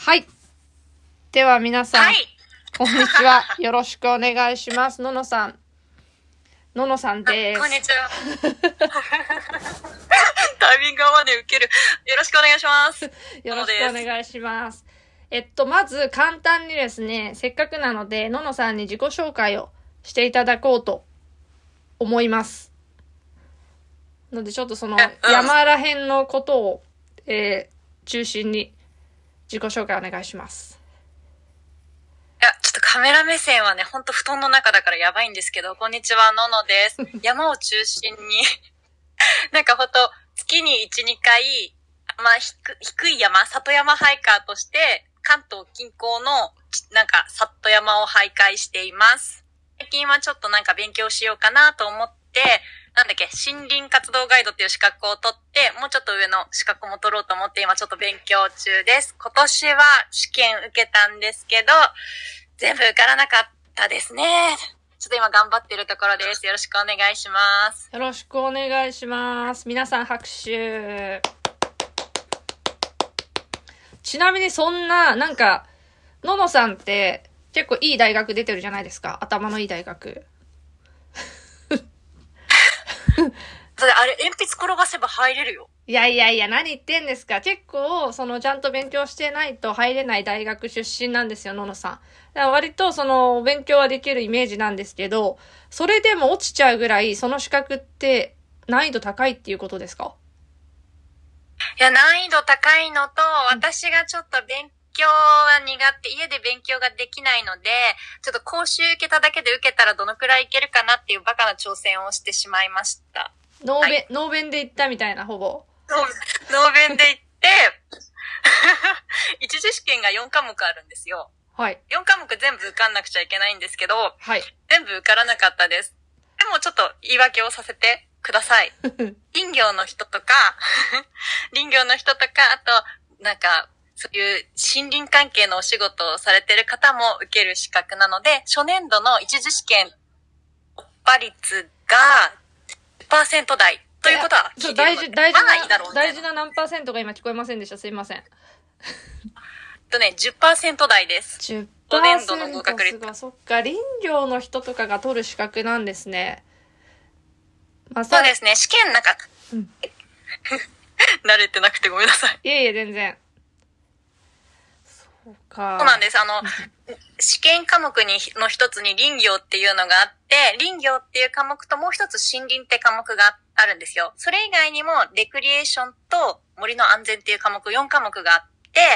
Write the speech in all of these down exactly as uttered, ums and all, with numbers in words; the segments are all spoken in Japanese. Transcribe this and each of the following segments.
はい。では皆さん、 はい、 こんにちは。よろしくお願いします。ののさん。ののさんです。 こんにちは。タイミング合わね受ける。よろしくお願いします。 よろしくお願いします。えっと、まず簡単にですね、せっかくなので、ののさんに自己紹介をしていただこうと思います。ので、ちょっとその、山ら辺のことを、えー、中心に自己紹介お願いします。 いや、ちょっとカメラ目線はね、ほんと布団の中だからやばいんですけど、こんにちは、ののです。山を中心に、なんかほんと、月にいち、にかい、まあ、低、低い山、里山ハイカーとして、関東近郊の、なんか、里山を徘徊しています。最近はちょっとなんか勉強しようかなと思って、なんだっけ、森林活動ガイドっていう資格を取って、もうちょっと上の資格も取ろうと思って、今ちょっと勉強中です。今年は試験受けたんですけど、全部受からなかったですね。ちょっと今頑張ってるところです。よろしくお願いします。 よろしくお願いします。皆さん拍手。ちなみにそんな、なんか、ののさんって結構いい大学出てるじゃないですか。頭のいい大学。 それあれ、鉛筆転がせば入れるよ。 いやいやいや、何言ってんですか。結構、その、ちゃんと勉強してないと入れない大学出身なんですよ、ののさん。だから割と、その、勉強はできるイメージなんですけど、それでも落ちちゃうぐらい、その資格って難易度高いっていうことですか？ いや、難易度高いのと、私がちょっと勉強は苦手、家で勉強ができないので、ちょっと講習受けただけで受けたらどのくらいいけるかなっていうバカな挑戦をしてしまいました。 ノーベン、はい、ノーベンで行ったみたいな、ほぼ。 ノーベンで行って、一次試験がよんかもくあるんですよ。 はい。 よんかもく全部受かんなくちゃいけないんですけど、 はい。 全部受からなかったです。でもちょっと言い訳をさせてください。林業の人とか、林業の人とか、あと、なんか、そういう森林関係のお仕事をされてる方も受ける資格なので、初年度の一次試験突破率がじゅっパーセント台ということは聞いてるので、 大事、大事な、 いいだろう大事な何パーセントが今聞こえませんでした。すいません。 とね、じゅっパーセント台です。 じゅっパーセント。ごねん度の合格率が。そっか、林業の人とかが取る資格なんですね。 まあ、そうですね、試験なんか、うん、慣れてなくてごめんなさい。 いえいえ、全然。そうか。 そうなんです。あの、試験科目にの一つに林業っていうのがあって、林業っていう科目ともう一つ森林って科目があるんですよ。それ以外にもレクリエーションと森の安全っていう科目よんかもくがあって、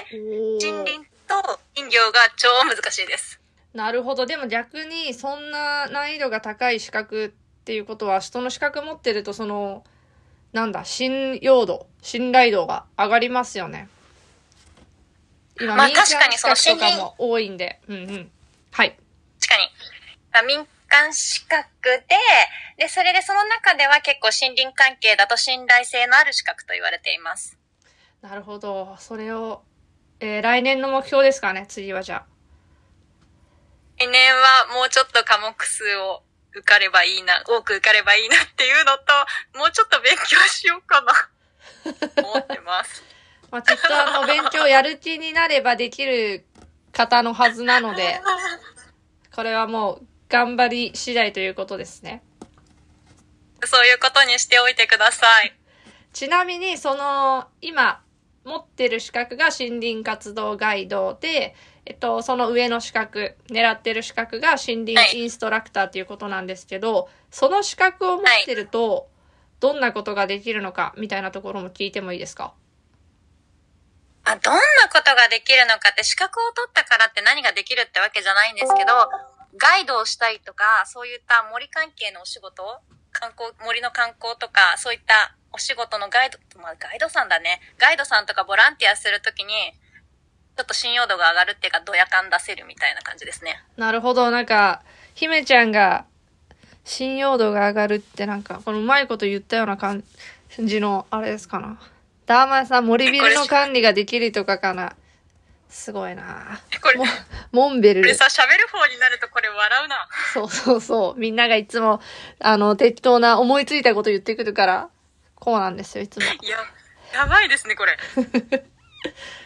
森林と林業が超難しいです。 なるほど。でも逆にそんな難易度が高い資格っていうことは、人の資格持ってるとその、なんだ、信用度、信頼度が上がりますよね。今、 まあ確かにその民間資格とかも多いんで。うんうん。はい。 確かに。まあ、民間資格で、で、それでその中では結構森林関係だと信頼性のある資格と言われています。 なるほど。それを、えー、来年の目標ですかね、次はじゃあ。 来年はもうちょっと科目数を受かればいいな、多く受かればいいなっていうのと、もうちょっと勉強しようかな、思ってます。 まあ、きっとあの、勉強やる気になればできる方のはずなので、これはもう、頑張り次第ということですね。 そういうことにしておいてください。 ちなみに、その、今、持ってる資格が森林活動ガイドで、えっと、その上の資格、狙ってる資格が森林インストラクターっていうことなんですけど、はい、その資格を持ってると、どんなことができるのか、みたいなところも聞いてもいいですか？ あ、どんなことができるのかって、資格を取ったからって何ができるってわけじゃないんですけど、ガイドをしたりとか、そういった森関係のお仕事、観光、森の観光とか、そういったお仕事のガイド、まあガイドさんだね。ガイドさんとかボランティアするときに、ちょっと信用度が上がるっていうか、ドヤ感出せるみたいな感じですね。 なるほど。なんか、姫ちゃんが信用度が上がるってなんか、このうまいこと言ったような感じの、あれですかな。ダーマイさん、森ビルの管理ができるとかかな。すごいな。 これ、 モンベル。 これさ、喋る方になるとこれ笑うな。 そうそうそう。みんながいつも、あの、適当な思いついたこと言ってくるから、こうなんですよ、いつも。 いや、やばいですね、これ。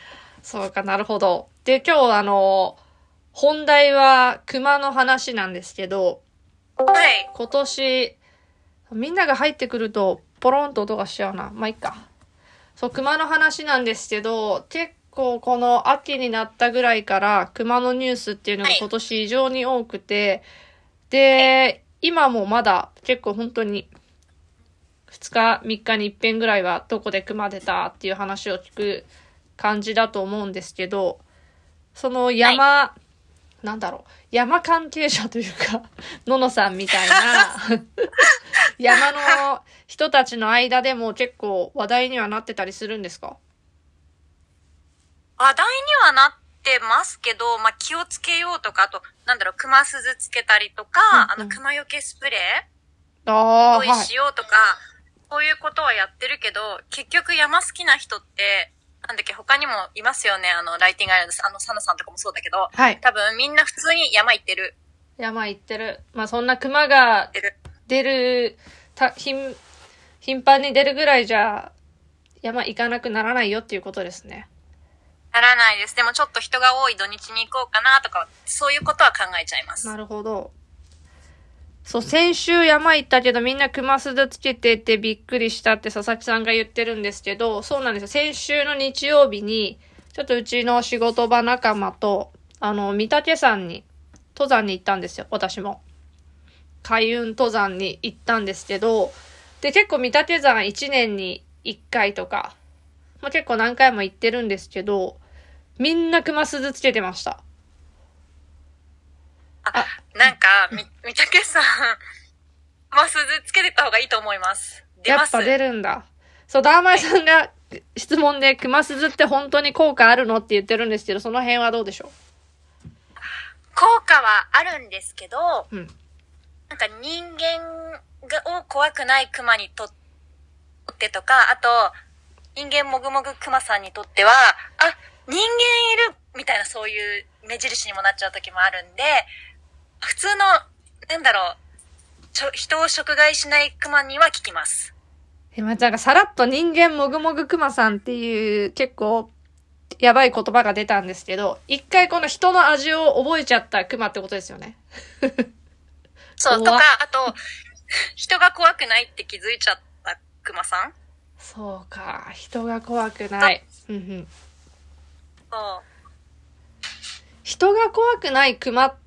そうか、なるほど。で、今日あの、本題は熊の話なんですけど、 はい。 今年、みんなが入ってくると、ポロンと音がしちゃうな。まあ、いっか。そう、熊の話なんですけど、結構この秋になったぐらいから熊のニュースっていうのが今年異常に多くて、で、今もまだ結構本当にふつか、みっかに一遍ぐらいはどこで熊出たっていう話を聞く感じだと思うんですけど、その山、なんだろう、山関係者というか、ののさんみたいな、山の人たちの間でも結構話題にはなってたりするんですか？ 話題にはなってますけど、まあ、気をつけようとか、あと、なんだろう、熊鈴つけたりとか、 うんうんあの、熊よけスプレああ、 ー用意はい。 しようとか、こういうことはやってるけど、結局山好きな人って、なんだっけ、他にもいますよね。あの、ライティングアイランド、あの、サナさんとかもそうだけど、 はい。 多分みんな普通に山行ってる。 山行ってる。まあそんな熊が行ってる。 出る、た、頻、頻繁に出るぐらいじゃ、山行かなくならないよっていうことですね。 ならないです。でもちょっと人が多い土日に行こうかなとか、そういうことは考えちゃいます。 なるほど。そう、先週山行ったけどみんな熊鈴つけててびっくりしたって佐々木さんが言ってるんですけど、そうなんですよ。先週の日曜日に、ちょっとうちの仕事場仲間と、あの、御嶽山に、登山に行ったんですよ、私も。開運登山に行ったんですけど、で、結構御嶽山いちねんにいっかいとか、まあ、結構何回も行ってるんですけど、みんな熊鈴つけてました。 あ、なんか、み、みたけさん、熊鈴つけてた方がいいと思います。出ます。 やっぱ出るんだ。そう、ダーマイさんが質問で熊鈴って本当に効果あるのって言ってるんですけど、その辺はどうでしょ効果はあるんですけど、 う？うん。 なんか人間がを怖くない熊にとってとか、あと、人間もぐもぐ熊さんにとっては、あ、人間いるみたいなそういう目印にもなっちゃう時もあるんで、普通の、なんだろう、ちょ人を食害しない熊には効きます。 え、まあ、なんかさらっと人間もぐもぐ熊さんっていう結構やばい言葉が出たんですけど、一回この人の味を覚えちゃった熊ってことですよね。 そう、と怖っか、あと、人が怖くないって気づいちゃった熊さん。 そうか、人が怖くない。うんうん。 そう。 人が怖くない熊って、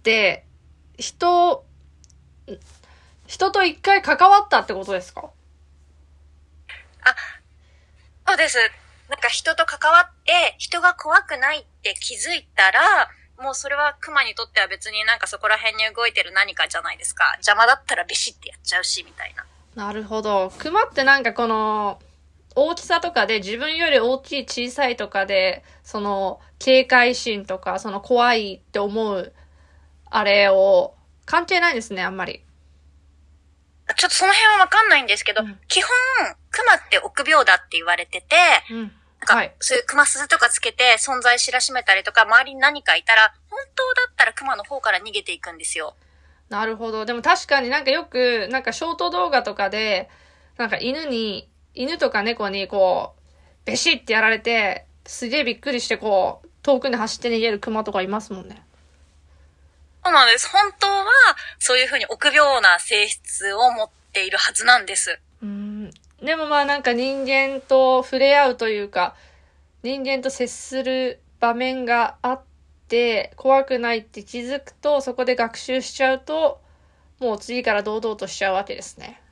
人、人と一回関わったってことですか？ あ、そうです。なんか人と関わって、人が怖くないって気づいたら、もうそれは熊にとっては別になんかそこら辺に動いてる何かじゃないですか。邪魔だったらビシッてやっちゃうし、みたいな。 なるほど。熊ってなんかこの、大きさとかで自分より大きい小さいとかで、その警戒心とか、その怖いって思う、あれを関係ないですね、あんまり。 ちょっとその辺はわかんないんですけど、うん、基本、熊って臆病だって言われてて、 うん、 なんか、 はい、 そういう熊鈴とかつけて存在知らしめたりとか、周りに何かいたら、本当だったら熊の方から逃げていくんですよ。 なるほど。でも確かになんかよく、なんかショート動画とかで、なんか犬に、犬とか猫にこう、ベシッてやられて、すげえびっくりしてこう、遠くに走って逃げる熊とかいますもんね。 そうなんです。本当は、そういう風に臆病な性質を持っているはずなんです。 うーん。でもまあなんか人間と触れ合うというか、人間と接する場面があって、怖くないって気づくと、そこで学習しちゃうと、もう次から堂々としちゃうわけですね。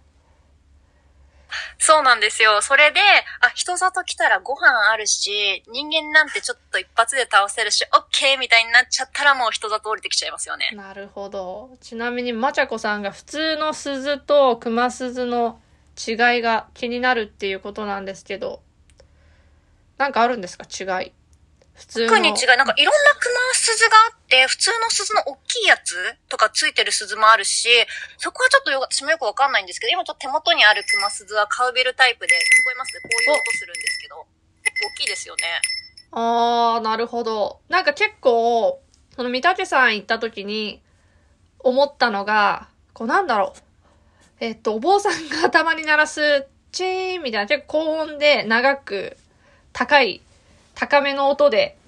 そうなんですよ。それで、あ、人里来たらご飯あるし、人間なんてちょっと一発で倒せるし、オッケーみたいになっちゃったらもう人里降りてきちゃいますよね。 なるほど。ちなみに、まちゃこさんが普通の鈴と熊鈴の違いが気になるっていうことなんですけど、なんかあるんですか？違い。普通の。 特に違い、なんかいろんな熊鈴があって、普通の鈴の大きいやつとかついてる鈴もあるし、そこはちょっとよ私もよくわかんないんですけど、今ちょっと手元にある熊鈴はカウベルタイプで、聞こえますね。こういう音するんですけど、結構大きいですよね。 あー、なるほど。なんか結構、その御嶽山行った時に思ったのが、こうなんだろう。えっと、お坊さんが頭に鳴らす、チーンみたいな結構高音で長く、高い、高めの音で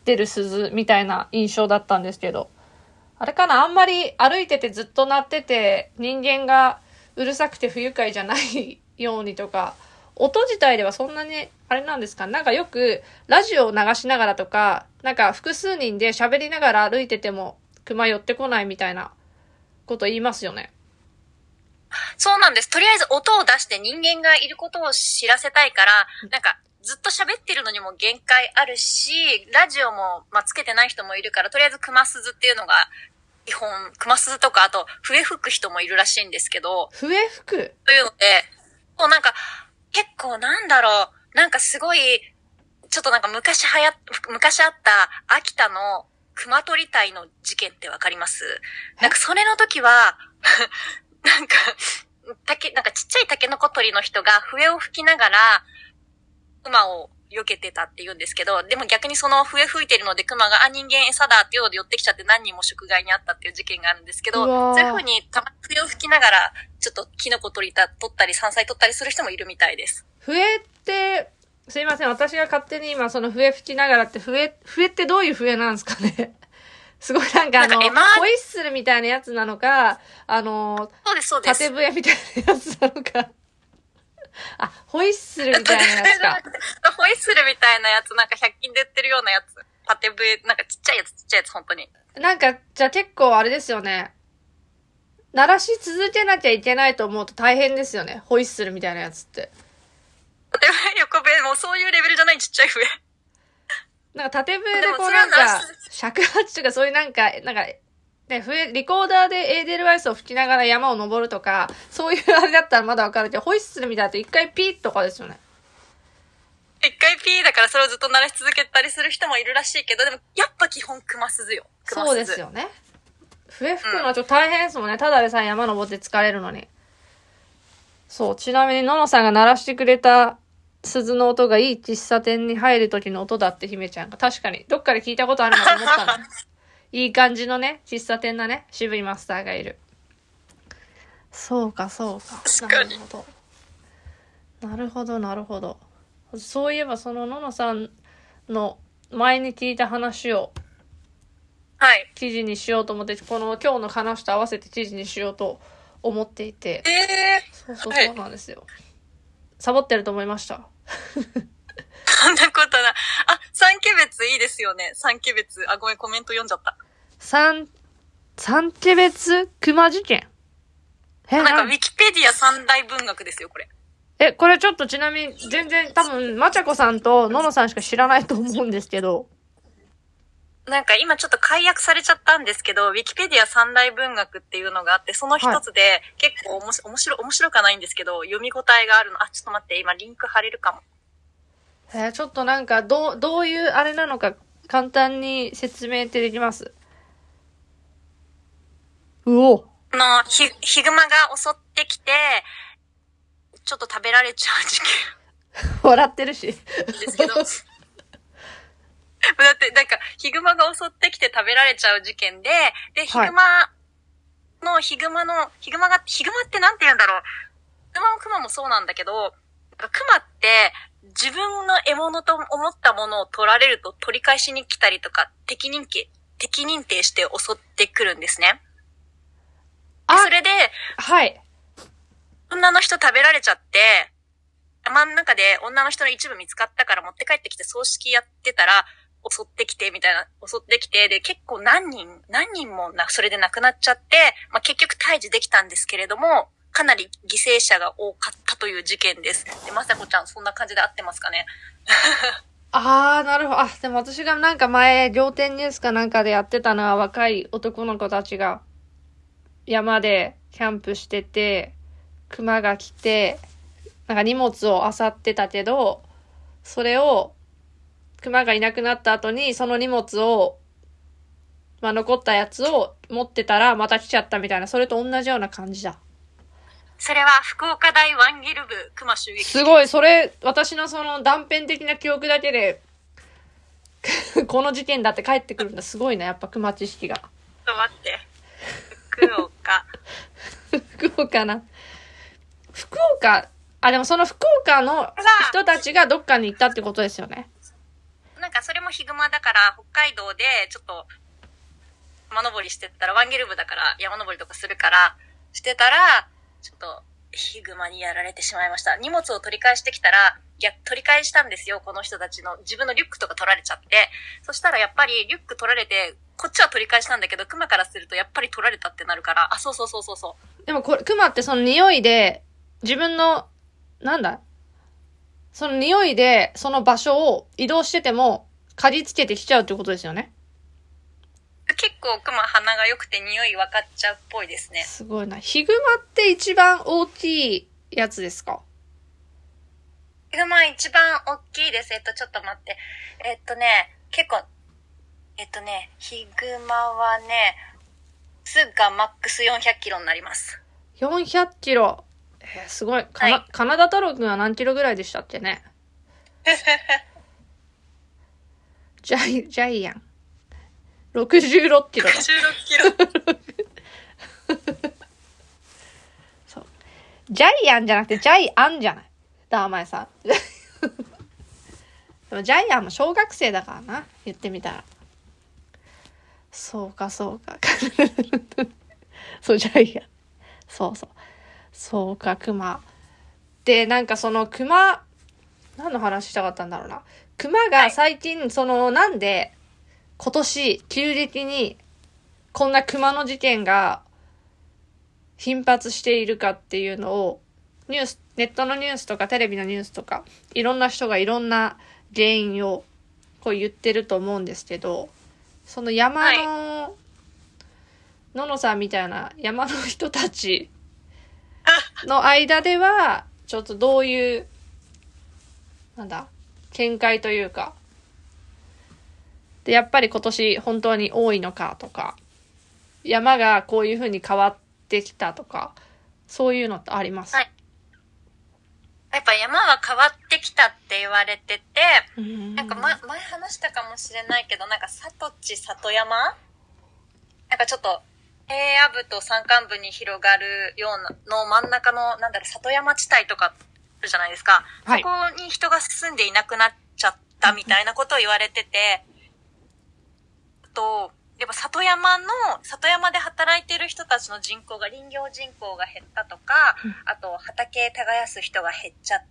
ってる鈴みたいな印象だったんですけど、あれかな、あんまり歩いててずっと鳴ってて人間がうるさくて不愉快じゃないようにとか、音自体ではそんなにあれなんですか。なんかよくラジオを流しながらとか、なんか複数人で喋りながら歩いてても熊寄ってこないみたいなこと言いますよね。 そうなんです。とりあえず音を出して人間がいることを知らせたいから、なんかずっと喋ってるのにも限界あるし、ラジオも、まあ、つけてない人もいるから、とりあえず熊鈴っていうのが基本、熊鈴とか、あと笛吹く人もいるらしいんですけど。 笛吹くというので、もうなんか結構なんだろう、なんかすごい、ちょっとなんか昔流行っ、昔あった秋田の熊取り隊の事件ってわかります？なんかそれの時は、なんか、竹、なんかちっちゃいタケノコ取りの人が笛を吹きながら、熊を避けてたって言うんですけど、でも逆にその笛吹いてるので熊が、あ、人間餌だっていうので寄ってきちゃって何人も食害にあったっていう事件があるんですけど、そういう風にたまに笛を吹きながら、ちょっとキノコ取りた、取ったり山菜取ったりする人もいるみたいです。 笛って、すいません、私が勝手に今その笛吹きながらって、笛、笛ってどういう笛なんですかね？すごいなんかあの、ホイッスルみたいなやつなのか、あの、 そうですそうです。 縦笛みたいなやつなのか。あ、ホイッスルみたいなやつか。 ホイッスルみたいなやつ、なんかひゃく均で売ってるようなやつ。縦笛、なんかちっちゃいやつ、ちっちゃいやつ、本当に。 なんか、じゃあ結構あれですよね。鳴らし続けなきゃいけないと思うと大変ですよね。ホイッスルみたいなやつって。 縦笛、横笛、もうそういうレベルじゃないちっちゃい笛。 なんか縦笛でこうなんか、尺八とかそういうなんか、なんか、ね、笛、リコーダーでエーデルワイスを吹きながら山を登るとか、そういうあれだったらまだわかるけど、ホイッスルみたいだと一回ピーとかですよね。 一回ピーだからそれをずっと鳴らし続けたりする人もいるらしいけど、でもやっぱ基本熊鈴よ。熊鈴。 そうですよね。笛吹くのはちょっと大変ですもんね。うん、ただでさえ山登って疲れるのに。そう、ちなみにののさんが鳴らしてくれた鈴の音がいい喫茶店に入る時の音だって姫ちゃんが。確かに。どっかで聞いたことあるなと思ったの。いい感じのね、喫茶店だね。渋いマスターがいる。そうか、そうか。なるほど。なるほど、なるほど。そういえば、そのののさんの前に聞いた話を、 はい。 記事にしようと思って、この今日の話と合わせて記事にしようと思っていて。 えー、そうそうそうなんですよ。はい、サボってると思いました。 そんなことない。あ、三毛別いいですよね。三毛別。あ、ごめん、コメント読んじゃった。 三、三毛別熊事件。 え、なんかウィキペディア三大文学ですよ、これ。 え、これちょっとちなみに、全然多分、まちゃこさんとののさんしか知らないと思うんですけど。 なんか今ちょっと解約されちゃったんですけど、ウィキペディア三大文学っていうのがあって、その一つで、結構おもし面白、面白かないんですけど、読み応えがあるの。あ、ちょっと待って、今リンク貼れるかも。 えー、ちょっとなんか、どう、どういうあれなのか、簡単に説明ってできます？うお。 の、ヒ、ヒグマが襲ってきて、ちょっと食べられちゃう事件。 笑ってるし。 ですけど。だって、なんか、ヒグマが襲ってきて食べられちゃう事件で、で、ヒグマの、ヒグマの、ヒグマが、ヒグマってなんて言うんだろう。ヒグマもクマもそうなんだけど、クマって、自分の獲物と思ったものを取られると取り返しに来たりとか、敵認定、敵認定して襲ってくるんですね。あ、それで、 はい。 女の人食べられちゃって、山の中で女の人の一部見つかったから持って帰ってきて葬式やってたら、襲ってきてみたいな、襲ってきて、で、結構何人、何人もな、それで亡くなっちゃって、まあ、結局退治できたんですけれども、かなり犠牲者が多かったという事件です。で、まさこちゃん、そんな感じで合ってますかね？ あー、なるほど。あ、でも私がなんか前、仰天ニュースかなんかでやってたのは、若い男の子たちが、山でキャンプしてて、熊が来て、なんか荷物を漁ってたけど、それを、熊がいなくなった後に、その荷物を、まあ、残ったやつを持ってたら、また来ちゃったみたいな、それと同じような感じだ。 それは福岡大ワンギル部熊襲撃。 すごい、それ、私のその断片的な記憶だけで、この事件だって帰ってくるんだ。すごいな、やっぱ熊知識が。ちょっと待って。福岡。 福岡な。福岡、あ、でもその福岡の人たちがどっかに行ったってことですよね。 なんかそれもヒグマだから北海道でちょっと山登りしてたら、ワンゲル部だから山登りとかするからしてたら、ちょっとヒグマにやられてしまいました。荷物を取り返してきたら、いや、取り返したんですよ、この人たちの。自分のリュックとか取られちゃって。そしたらやっぱりリュック取られて、こっちは取り返したんだけど、クマからするとやっぱり取られたってなるから、あ、そうそうそうそうそう。 でもこれ、クマってその匂いで、自分の、なんだその匂いで、その場所を移動してても、嗅ぎつけてきちゃうってことですよね。 結構クマ鼻が良くて匂い分かっちゃうっぽいですね。 すごいな。ヒグマって一番大きいやつですか？ ヒグマ一番大きいです。えっと、ちょっと待って。えっとね、結構、えっとね、ヒグマはね、すがマックスよんひゃくキロになります。 よんひゃくキロ。えー、すごい。かな、 はい、 カナダ太郎くんは何キロぐらいでしたっけね。ジャイ、ジャイアン。ろくじゅうろっキロだ。 ろくじゅうろっキロ。 そう。ジャイアンじゃなくてジャイアンじゃない。ダーマエさん。でもジャイアンも小学生だからな。言ってみたら。そうか、そうか。そう、ジャイアン。そうそう。そうか、クマ。で、なんかそのクマ、何の話したかったんだろうな。クマが最近、はい、その、なんで、今年、急激に、こんなクマの事件が頻発しているかっていうのを、ニュース、ネットのニュースとかテレビのニュースとか、いろんな人がいろんな原因をこう言ってると思うんですけど、その山の、はい、ののさんみたいな山の人たちの間では、ちょっとどういう、なんだ、見解というか、で、やっぱり今年本当に多いのかとか、山がこういう風に変わってきたとか、そういうのってあります？ はい。やっぱ山は変わってきたって言われてて、んなんか、ま、前話したかもしれないけど、なんか里地里山なんかちょっと平野部と山間部に広がるようなの真ん中の、なんだろう、里山地帯とかあるじゃないですか。はい、そこに人が住んでいなくなっちゃったみたいなことを言われてて、と、やっぱ里山の、里山で働いてる人たちの人口が、林業人口が減ったとか、うん、あと畑耕す人が減っちゃって、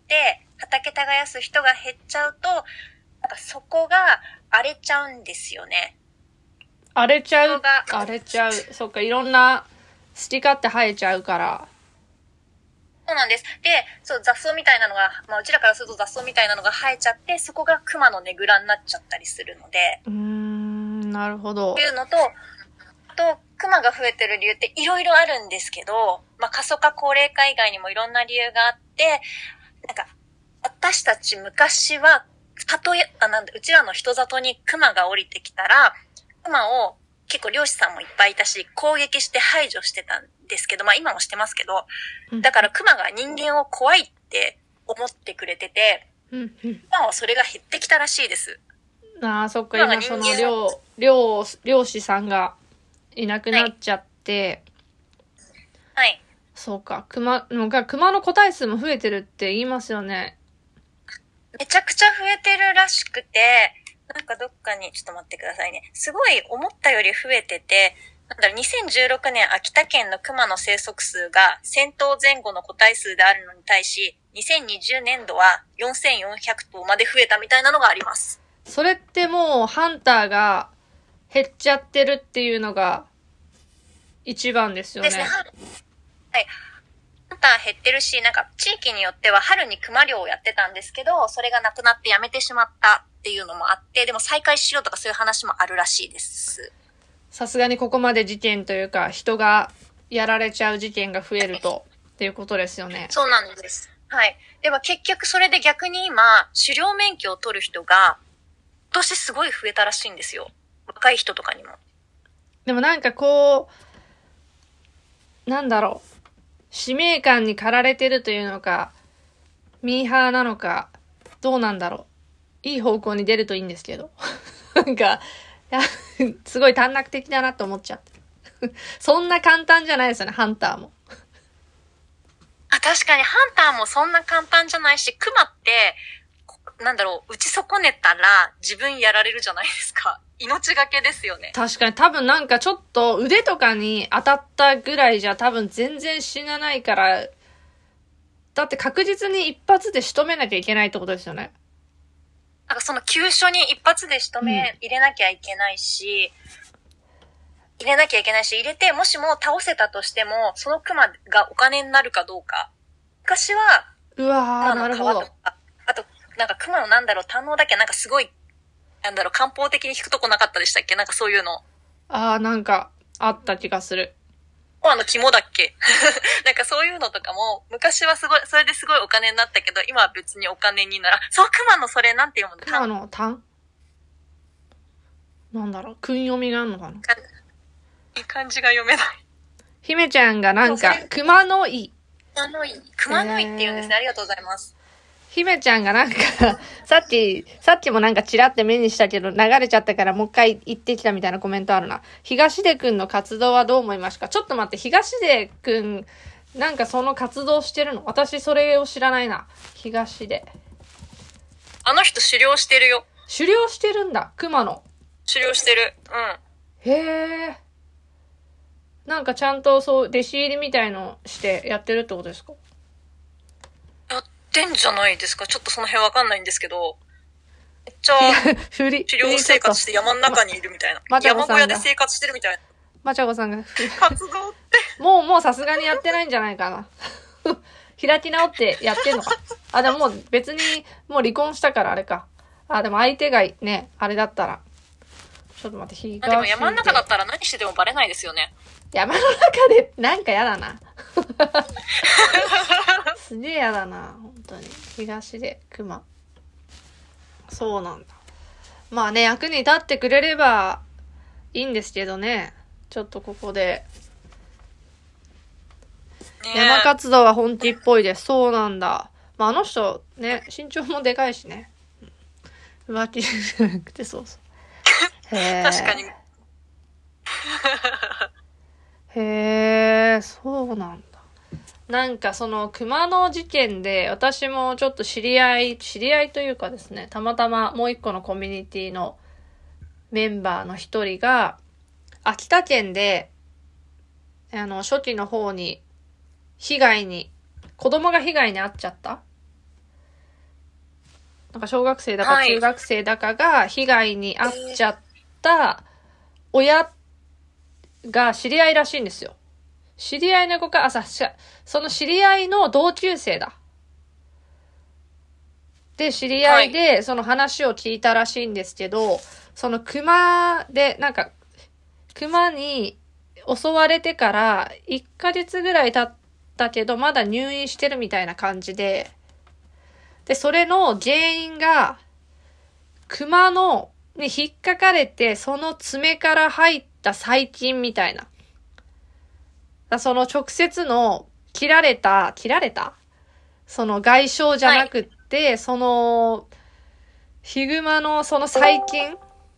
畑耕す人が減っちゃうと、なんかそこが荒れちゃうんですよね。 荒れちゃう荒れちゃう。そっか、いろんな好き勝手生えちゃうから。 そうなんです。で、そう、雑草みたいなのが、まあうちらからすると雑草みたいなのが生えちゃって、そこが熊のねぐらになっちゃったりするので。 うーん、なるほど。 っていうのと、あと、熊が増えてる理由っていろいろあるんですけど、まあ過疎化高齢化以外にもいろんな理由があって、なんか、私たち昔は、里や、あ、なんだ、うちらの人里に熊が降りてきたら、熊を結構漁師さんもいっぱいいたし、攻撃して排除してたんですけど、まあ今もしてますけど、だから熊が人間を怖いって思ってくれてて、 うんうん、 今はそれが減ってきたらしいです。 ああ、そっか、今その漁、漁、漁師さんがいなくなっちゃって、 はい。はい、 そうか、熊、熊の個体数も増えてるって言いますよね。 めちゃくちゃ増えてるらしくて、なんかどっかに、ちょっと待ってくださいね。すごい思ったより増えてて、なんだろう、にせんじゅうろくねん秋田県の熊の生息数がせん頭前後の個体数であるのに対し、にせんにじゅうねんどはよんせんよんひゃく頭まで増えたみたいなのがあります。 それってもうハンターが減っちゃってるっていうのが一番ですよね。ですね。 はい。ハンター減ってるし、なんか地域によっては春に熊猟をやってたんですけど、それがなくなってやめてしまったっていうのもあって、でも再開しようとかそういう話もあるらしいです。 さすがにここまで事件というか、人がやられちゃう事件が増えるとっていうことですよね。 そうなんです。はい。でも結局それで逆に今、狩猟免許を取る人が、今年すごい増えたらしいんですよ。若い人とかにも。 でもなんかこう、なんだろう。使命感に駆られてるというのか、ミーハーなのか、どうなんだろう。いい方向に出るといいんですけど。なんか、いやすごい短絡的だなと思っちゃって。そんな簡単じゃないですよね、ハンターも。 あ、確かにハンターもそんな簡単じゃないし、クマって、 なんだろう、打ち損ねたら自分やられるじゃないですか。命がけですよね。 確かに多分なんかちょっと腕とかに当たったぐらいじゃ多分全然死なないから、だって確実に一発で仕留めなきゃいけないってことですよね。 なんかその急所に一発で仕留め入れなきゃいけないし、うん、入れなきゃいけないし、入れてもしも倒せたとしても、そのクマがお金になるかどうか。昔は、 うわー、なるほど。 あと、なんかクマのなんだろう、堪能だっけなんかすごい、なんだろう、漢方的に引くとこなかったでしたっけなんかそういうの。 あー、なんか、あった気がする。 あの、肝だっけなんかそういうのとかも、昔はすごい、それですごいお金になったけど、今は別にお金になら、そう、熊のそれなんて読むの？ 熊の単なんだろう、訓読みがあるのかな？ いい感じが読めない。 姫ちゃんがなんか、熊の井。 熊の井。熊の井って言うんですね。ありがとうございます。 姫ちゃんがなんか、さっき、さっきもなんかチラって目にしたけど流れちゃったからもう一回言ってきたみたいなコメントあるな。東出くんの活動はどう思いますか？ちょっと待って、東出くん、なんかその活動してるの？私それを知らないな。東出。 あの人狩猟してるよ。 狩猟してるんだ、熊の。 狩猟してる。 うん。へー。なんかちゃんとそう、弟子入りみたいのしてやってるってことですか？ やってんじゃないですか。ちょっとその辺わかんないんですけど。めっちゃ、 ふり、 狩猟生活して山の中にいるみたいな。ま、山小屋で生活してるみたいな。 まちゃこさんが。 活動って。 もう、もうさすがにやってないんじゃないかな。開き直ってやってんのか。あ、でももう別に、もう離婚したからあれか。あ、でも相手がね、あれだったら。ちょっと待って、東出。 でも山の中だったら何しててもバレないですよね。 山の中で、なんかやだな。すげえやだな、本当に。東で、熊。そうなんだ。まあね、役に立ってくれればいいんですけどね。ちょっとここで。ね、山活動は本気っぽいです。そうなんだ。まああの人、ね、身長もでかいしね。浮気じゃなくて、そうそう。へ確かに。 へえ、そうなんだ。なんかその熊の事件で私もちょっと知り合い、知り合いというかですね、たまたまもう一個のコミュニティのメンバーの一人が、秋田県で、あの、初期の方に被害に、子供が被害に遭っちゃった。なんか小学生だか中学生だかが被害に遭っちゃった親が知り合いらしいんですよ。知り合いの子か、あ、さ、その知り合いの同級生だ。で、知り合いでその話を聞いたらしいんですけど、その熊で、なんか、熊に襲われてからいっかげつぐらい経ったけど、まだ入院してるみたいな感じで、で、それの原因が、熊の、に引っかかれて、その爪から入った細菌みたいな。その直接の切られた、切られたその外傷じゃなくって、はい、その、ヒグマのその細菌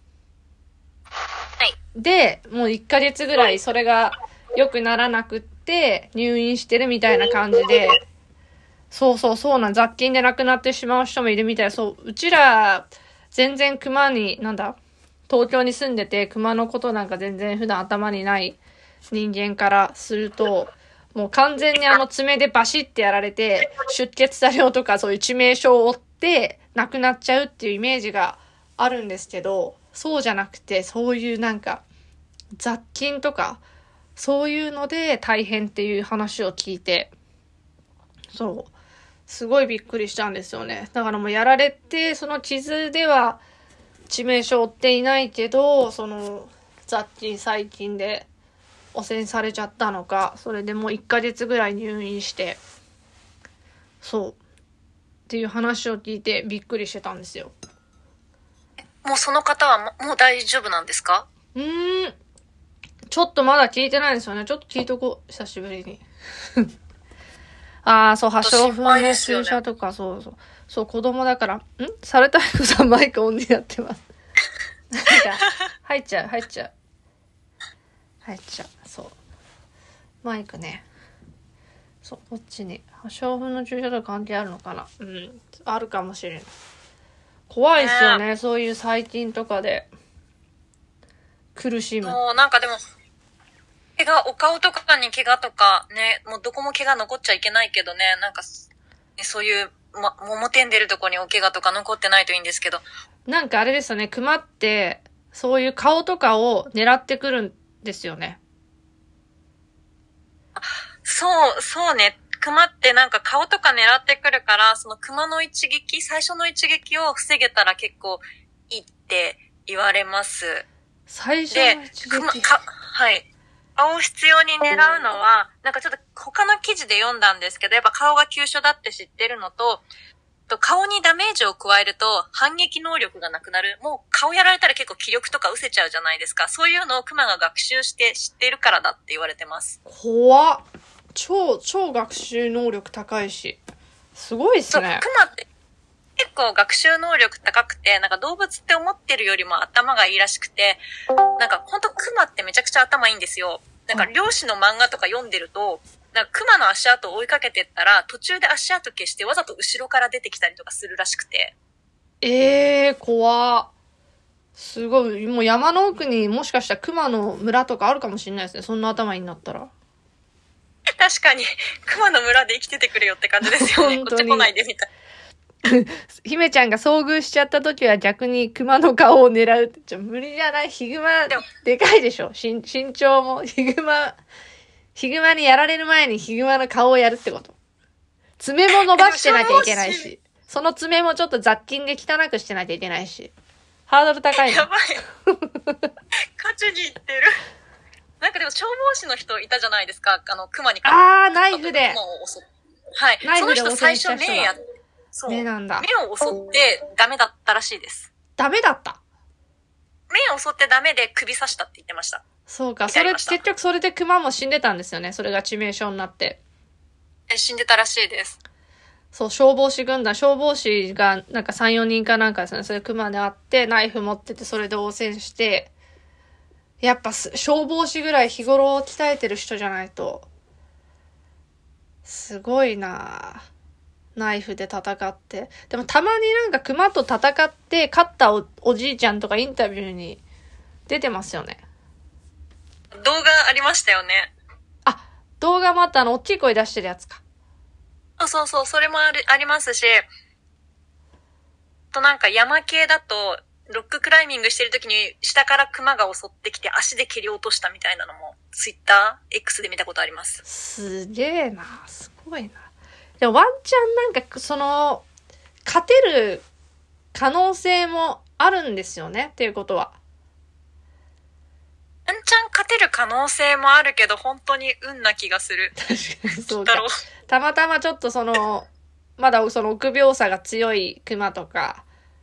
で、もういっかげつぐらいそれが良くならなくって入院してるみたいな感じで、そうそうそうなん、雑菌で亡くなってしまう人もいるみたい。そう、うちら全然熊に、なんだ、東京に住んでて熊のことなんか全然普段頭にない人間からすると、もう完全にあの爪でバシッてやられて、出血作用とかそういう致命傷を負って亡くなっちゃうっていうイメージがあるんですけど、そうじゃなくて、そういうなんか雑菌とか、そういうので大変っていう話を聞いて、そう、すごいびっくりしたんですよね。だからもうやられて、その傷では致命傷を負っていないけど、その雑菌細菌で汚染されちゃったのか、それでもういっかげつぐらい入院して、そうっていう話を聞いてびっくりしてたんですよ。 もうその方はもう大丈夫なんですか？ うーん、ちょっとまだ聞いてないんですよね。ちょっと聞いとこう、久しぶりに。ああ、そう、発症不明の注射とか、そうそう。そう、子供だから、んサルタイコさんマイクオンになってます。なんか、入っちゃう、入っちゃう。入っちゃう。そう。マイクね。そう、こっちに。破傷風の注射と関係あるのかな？うん。あるかもしれない。 怖いっすよね、そういう細菌とかで苦しむ。 もうなんかでも、怪我、お顔とかに怪我とかね、もうどこも怪我残っちゃいけないけどね、なんか、ね、そういう、ま、表に出るとこにお怪我とか残ってないといいんですけど。 なんかあれですよね、熊って、そういう顔とかを狙ってくるんですよね。 そう、そうね。熊ってなんか顔とか狙ってくるから、その熊の一撃、最初の一撃を防げたら結構いいって言われます。 最初の一撃。 で、熊、か、はい。顔を必要に狙うのは、なんかちょっと他の記事で読んだんですけど、やっぱ顔が急所だって知ってるのと、顔にダメージを加えると反撃能力がなくなる。もう顔やられたら結構気力とか失せちゃうじゃないですか。そういうのをクマが学習して知ってるからだって言われてます。 怖っ。超、超学習能力高いし。すごいっすね。 そう、クマって結構学習能力高くて、なんか動物って思ってるよりも頭がいいらしくて、なんかほんとクマってめちゃくちゃ頭いいんですよ。なんか漁師の漫画とか読んでると、なんか熊の足跡を追いかけてったら、途中で足跡消してわざと後ろから出てきたりとかするらしくて。 ええー、怖っ。すごい。もう山の奥にもしかしたら熊の村とかあるかもしれないですね。そんな頭になったら。 確かに、熊の村で生きててくれよって感じですよね。こっち来ないでみたい。 姫ちゃんが遭遇しちゃった時は逆に熊の顔を狙うって。ちょ、無理じゃない？ヒグマ、でかいでしょ。身、身長も。ヒグマ、ヒグマにやられる前にヒグマの顔をやるってこと。爪も伸ばしてなきゃいけないし。その爪もちょっと雑菌で汚くしてなきゃいけないし。ハードル高いの。 やばい。勝ちにいってる。なんかでも消防士の人いたじゃないですか。あの、熊に。 あー、ナイフで。 はい。 ナイフでその人最初目や、 そう。目なんだ。 目を襲ってダメだったらしいです。 ダメだった。 目を襲ってダメで首刺したって言ってました。 そうか。それ、結局それで熊も死んでたんですよね。それが致命傷になって。 え、死んでたらしいです。 そう、消防士軍団、消防士がなんかさん、よにんかなんかですね、それ熊で会って、ナイフ持ってて、それで応戦して、やっぱ消防士ぐらい日頃鍛えてる人じゃないと、すごいなぁ。ナイフで戦って。でもたまになんか熊と戦って勝った お, おじいちゃんとかインタビューに出てますよね。 動画ありましたよね。 あ、動画もあったあの、大きい声出してるやつか。 そうそうそう、それもある、ありますし、となんか山系だと、ロッククライミングしてる時に下から熊が襲ってきて足で蹴り落としたみたいなのもツイッター X で見たことあります。 すげえな、すごいな。でもワンチャンなんかその勝てる可能性もあるんですよねっていうことは。 ワンチャン勝てる可能性もあるけど本当に運な気がする。 確かにそうか。たまたまちょっとそのまだその臆病さが強い熊とか。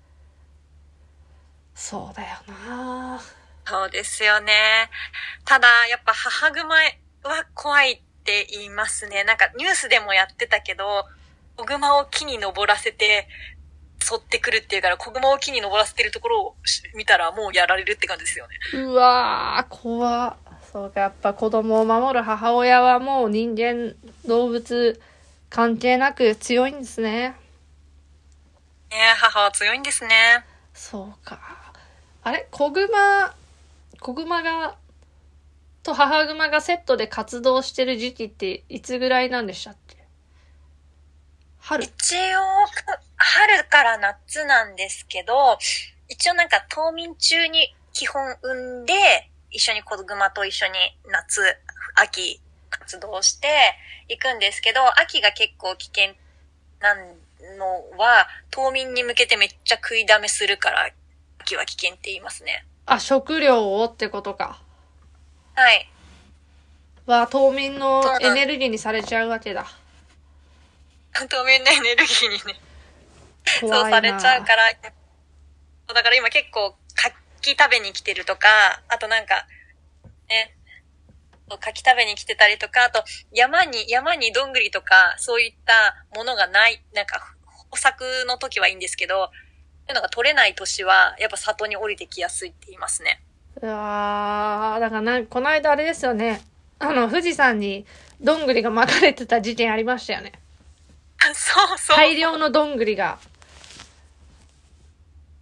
そうだよな。 そうですよね。ただやっぱ母熊は怖いって言いますね。なんかニュースでもやってたけど、子熊を木に登らせて襲ってくるっていうから、子熊を木に登らせてるところを見たらもうやられるって感じですよね。 うわー、怖。そうか、やっぱ子供を守る母親はもう人間、動物関係なく強いんですね。 ねえ、母は強いんですね。 そうか。あれ子熊、子熊が、と母熊がセットで活動してる時期っていつぐらいなんでしたっけ？春？ 一応、春から夏なんですけど、一応なんか冬眠中に基本産んで、一緒に子熊と一緒に夏、秋活動していくんですけど、秋が結構危険なのは、冬眠に向けてめっちゃ食いだめするから、秋は危険って言いますね。 あ、食料をってことか。 はい。 は、冬眠のエネルギーにされちゃうわけだ。 冬眠のエネルギーにね。そうされちゃうから。だから今結構、柿食べに来てるとか、あとなんか、ね、柿食べに来てたりとか、あと山に、山にどんぐりとか、そういったものがない、なんか、豊作の時はいいんですけど、そういうのが取れない年は、やっぱ里に降りてきやすいって言いますね。 うわー、だからな、この間あれですよね。あの、富士山にどんぐりが巻かれてた事件ありましたよね。 そうそう。 大量のどんぐりが。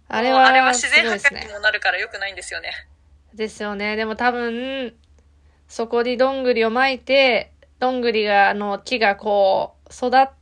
あれは、 あれは自然すごいですね発火にもなるから良くないんですよね。 ですよね。でも多分、そこにどんぐりを巻いて、どんぐりが、あの、木がこう、育って、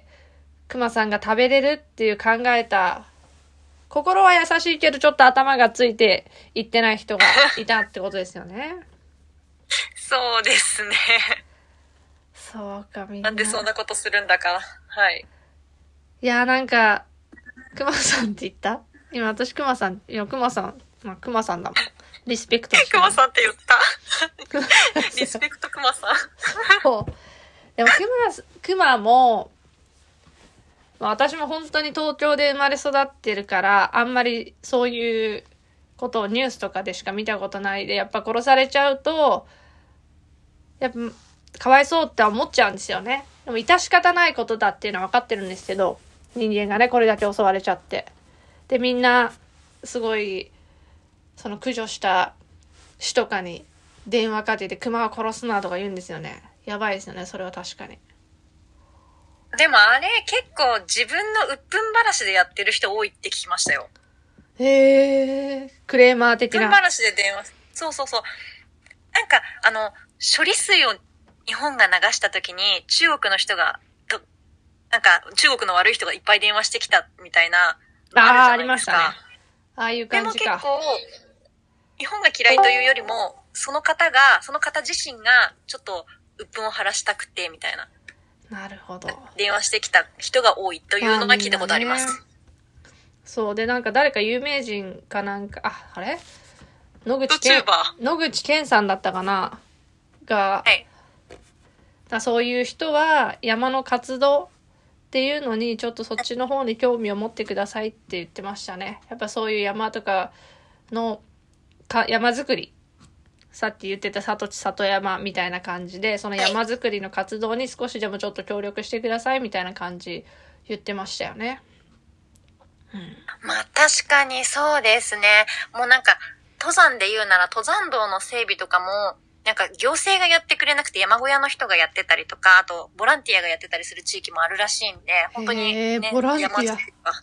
熊さんが食べれるっていう考えた、心は優しいけどちょっと頭がついていってない人がいたってことですよね。 そうですね。 そうか、みんな。 なんでそんなことするんだか。はい。 いや、なんか、熊さんって言った今私熊さん、いや、熊さん、まあ、熊さんだもん。リスペクトしてる。 熊さんって言ったリスペクト熊さん。 そう。でも熊、熊も、まあ、私も本当に東京で生まれ育ってるから、あんまりそういうことをニュースとかでしか見たことないで、やっぱ殺されちゃうと、やっぱ、かわいそうって思っちゃうんですよね。でも、致し方ないことだっていうのは分かってるんですけど、人間がね、これだけ襲われちゃって。で、みんな、すごい、その駆除した市とかに電話かけて、熊を殺すなとか言うんですよね。やばいですよね、それは確かに。 でもあれ結構自分の鬱憤話でやってる人多いって聞きましたよ。 へー、クレーマー的な。 鬱憤話で電話。そうそうそう。なんか、あの、処理水を日本が流した時に中国の人が、となんか中国の悪い人がいっぱい電話してきたみたいな。 ああ、あるじゃないですか。 りましたね。ああいう感じか。 でも結構、日本が嫌いというよりも、その方が、その方自身がちょっと鬱憤を晴らしたくて、みたいな。 なるほど。 電話してきた人が多いというのが聞いたことあります。 ね、そう。で、なんか誰か有名人かなんか、あ、あれ野口健、野口健さんだったかなが、 はい。 だそういう人は山の活動っていうのにちょっとそっちの方に興味を持ってくださいって言ってましたね。やっぱそういう山とかのか山作り。さっき言ってた里地里山みたいな感じで、その山作りの活動に少しでもちょっと協力してくださいみたいな感じ言ってましたよね。 うん、まあ確かにそうですね。もうなんか登山で言うなら登山道の整備とかもなんか行政がやってくれなくて山小屋の人がやってたりとか、あとボランティアがやってたりする地域もあるらしいんで、本当に、ね、 ボランティア山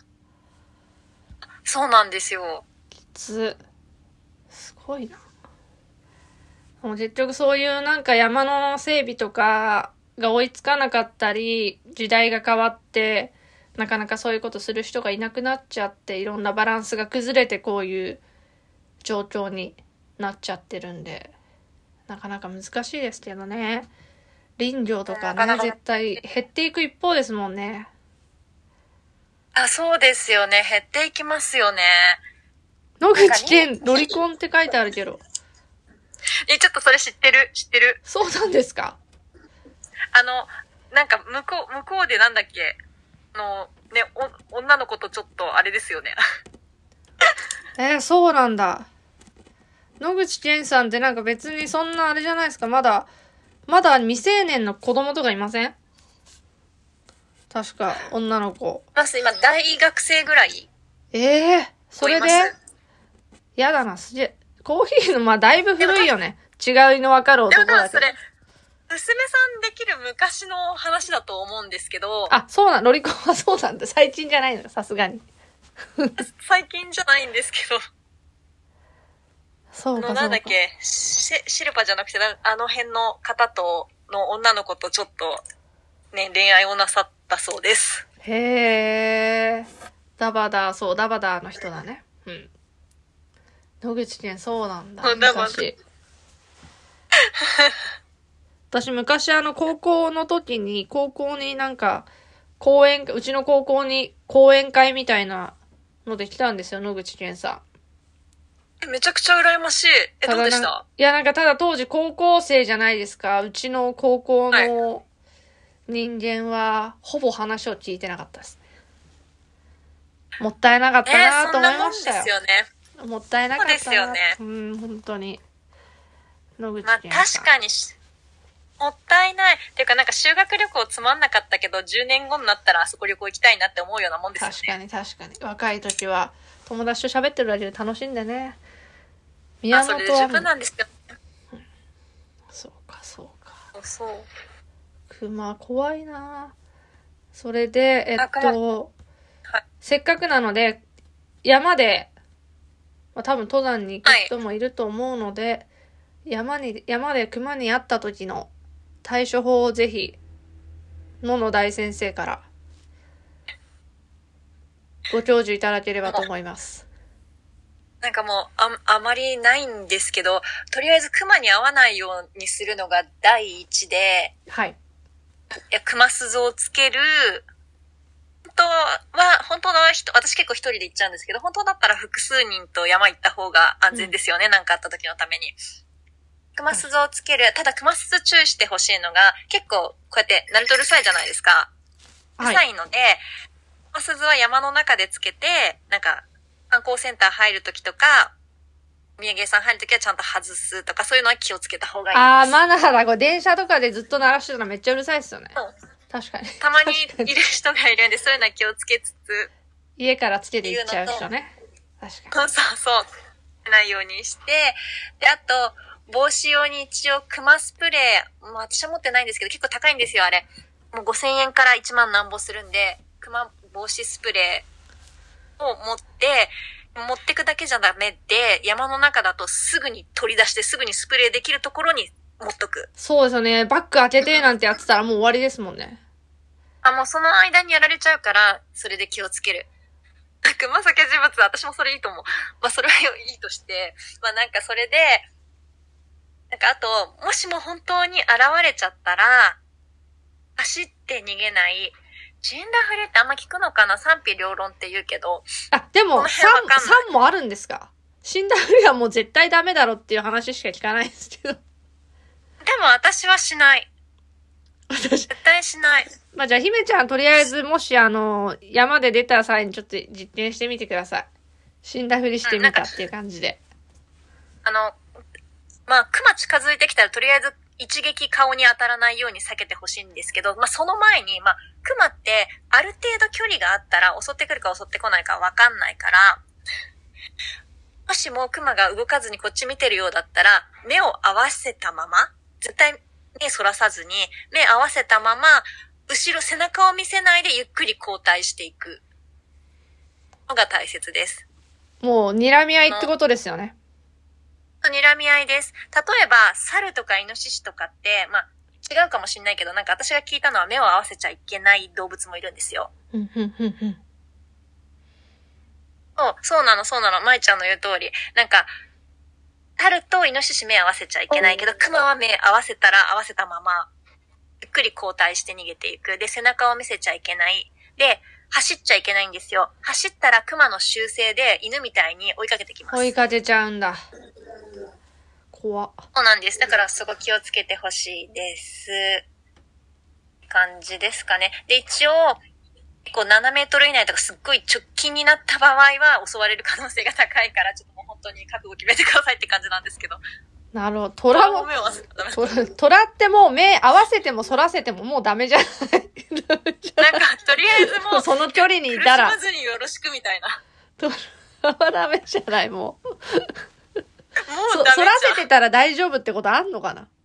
そうなんですよ。 きつ。すごいな。もう結局そういうなんか山の整備とかが追いつかなかったり、時代が変わって、なかなかそういうことする人がいなくなっちゃって、いろんなバランスが崩れてこういう状況になっちゃってるんで、なかなか難しいですけどね。林業とかね、絶対減っていく一方ですもんね。 あ、そうですよね。減っていきますよね。 野口健ロリコンって書いてあるけど。 え、ちょっとそれ知ってる知ってる。 そうなんですか？ あの、なんか向こう、向こうでなんだっけあの、ね、お、女の子とちょっとあれですよね。 えー、そうなんだ。野口健さんってなんか別にそんなあれじゃないですか。まだ、まだ未成年の子供とかいません？確か、女の子。 まず今、大学生ぐらい。 ええー、それでやだな、すげえ。コーヒーの、まあ、だいぶ古いよね。違いのわかる男だけど。 でもそれ、娘さんできる昔の話だと思うんですけど。 あ、そうなん、ロリコンはそうなんだ。最近じゃないの、さすがに。 最近じゃないんですけど。 そうか、そうか。 なんだっけ、シェ、シルパじゃなくて、あの辺の方と、の女の子とちょっと、ね、恋愛をなさったそうです。 へー。ダバダー、そう、ダバダーの人だね。うん。野口健、そうなんだ。昔。私、昔、あの、高校の時に、高校になんか、講演、うちの高校に講演会みたいなので来たんですよ、野口健さん。めちゃくちゃ羨ましい。え、どうでした？ いや、なんかただ当時高校生じゃないですか。うちの高校の人間は、ほぼ話を聞いてなかったですね。もったいなかったなと思いましたよ。 えー、そんなもんですよね。 もったいなかったな。 そうですよね。 うん、本当に。野口健まあ確かに、もったいない。っていうかなんか修学旅行つまんなかったけど、じゅうねんごになったらあそこ旅行行きたいなって思うようなもんですよね。 確かに確かに。若い時は友達と喋ってるだけで楽しんでね。宮本は。 あ、それで十分なんですよ。 うん、そうか、そうか。 そうそう。 熊怖いな。それで、えっと、 はい、 せっかくなので、 山で、まあ、多分登山に行く人もいると思うので、はい、山に、山で熊に会った時の対処法をぜひ、野々大先生からご教授いただければと思います。 なんかもうあ、あまりないんですけど、とりあえず熊に会わないようにするのが第一で、 はい。 いや、熊鈴をつける、本当は、本当の人、私結構一人で行っちゃうんですけど、本当だったら複数人と山行った方が安全ですよね、うん、なんかあった時のために。熊鈴をつける、ただ熊鈴注意してほしいのが、結構こうやって鳴るとうるさいじゃないですか。うるさいので、はい、熊鈴は山の中でつけて、なんか観光センター入る時とか、お土産屋さん入る時はちゃんと外すとか、そういうのは気をつけた方がいいです。 あー、マナーだ。これ電車とかでずっと鳴らしてたらめっちゃうるさいですよね。うん確かに。 たまにいる人がいるんで、そういうのは気をつけつつ。 家からつけていっちゃう人ね。確かに。 そうそうそう。ないようにして。で、あと、帽子用に一応、熊スプレー。まあ、私は持ってないんですけど、結構高いんですよ、あれ。もうごせんえんからいちまんなんぼするんで、熊防止スプレーを持って、持ってくだけじゃダメで、山の中だとすぐに取り出して、すぐにスプレーできるところに持っとく。 そうですよね。バッグ開けてなんてやってたらもう終わりですもんね。 あ、もうその間にやられちゃうから、それで気をつける。熊避け事物、私もそれいいと思う。まあそれはいいとして、まあなんかそれで、なんかあと、もしも本当に現れちゃったら、走って逃げない、死んだふりってあんま聞くのかな賛否両論って言うけど。 あ、でも、さん、さんもあるんですか死んだふりはもう絶対ダメだろっていう話しか聞かないんですけど。でも私はしない。絶対しない。 まあ、じゃあ、姫ちゃん、とりあえず、もし、あの、山で出た際にちょっと実験してみてください。死んだふりしてみたっていう感じで。 あの、まあ、熊近づいてきたら、とりあえず、一撃顔に当たらないように避けてほしいんですけど、まあ、その前に、まあ、熊って、ある程度距離があったら、襲ってくるか襲ってこないかわかんないから、もしも熊が動かずにこっち見てるようだったら、目を合わせたまま、絶対目そらさずに、目合わせたまま、後ろ背中を見せないでゆっくり後退していくのが大切です。 もう睨み合いってことですよね。 睨み合いです。例えば猿とかイノシシとかってまあ違うかもしれないけど、なんか私が聞いたのは目を合わせちゃいけない動物もいるんですよ。そうそうなのそうなの。舞ちゃんの言う通り、なんか猿とイノシシ目合わせちゃいけないけど、熊は目合わせたら合わせたまま。ゆっくり後退して逃げていく。で、背中を見せちゃいけない。で、走っちゃいけないんですよ。走ったら熊の習性で犬みたいに追いかけてきます。 追いかけちゃうんだ。怖っ。 そうなんです。だからそこ気をつけてほしいです。感じですかね。で、一応、結構ななメートル以内とかすっごい直近になった場合は襲われる可能性が高いから、ちょっともう本当に覚悟決めてくださいって感じなんですけど。 なるほど。虎も、虎ってもう目合わせても反らせてももうダメじゃない。 なんか、とりあえずもう、 その距離にいたら。 苦しまずによろしくみたいな。 虎はダメじゃない、もう。もうダメじゃん。 反らせてたら大丈夫ってことあんのかな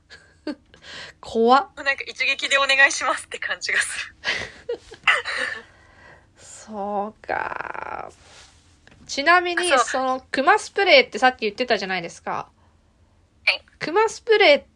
怖っ。 なんか一撃でお願いしますって感じがする。 そうか。ちなみに、その、熊スプレーってさっき言ってたじゃないですか。 はい。 熊スプレーって、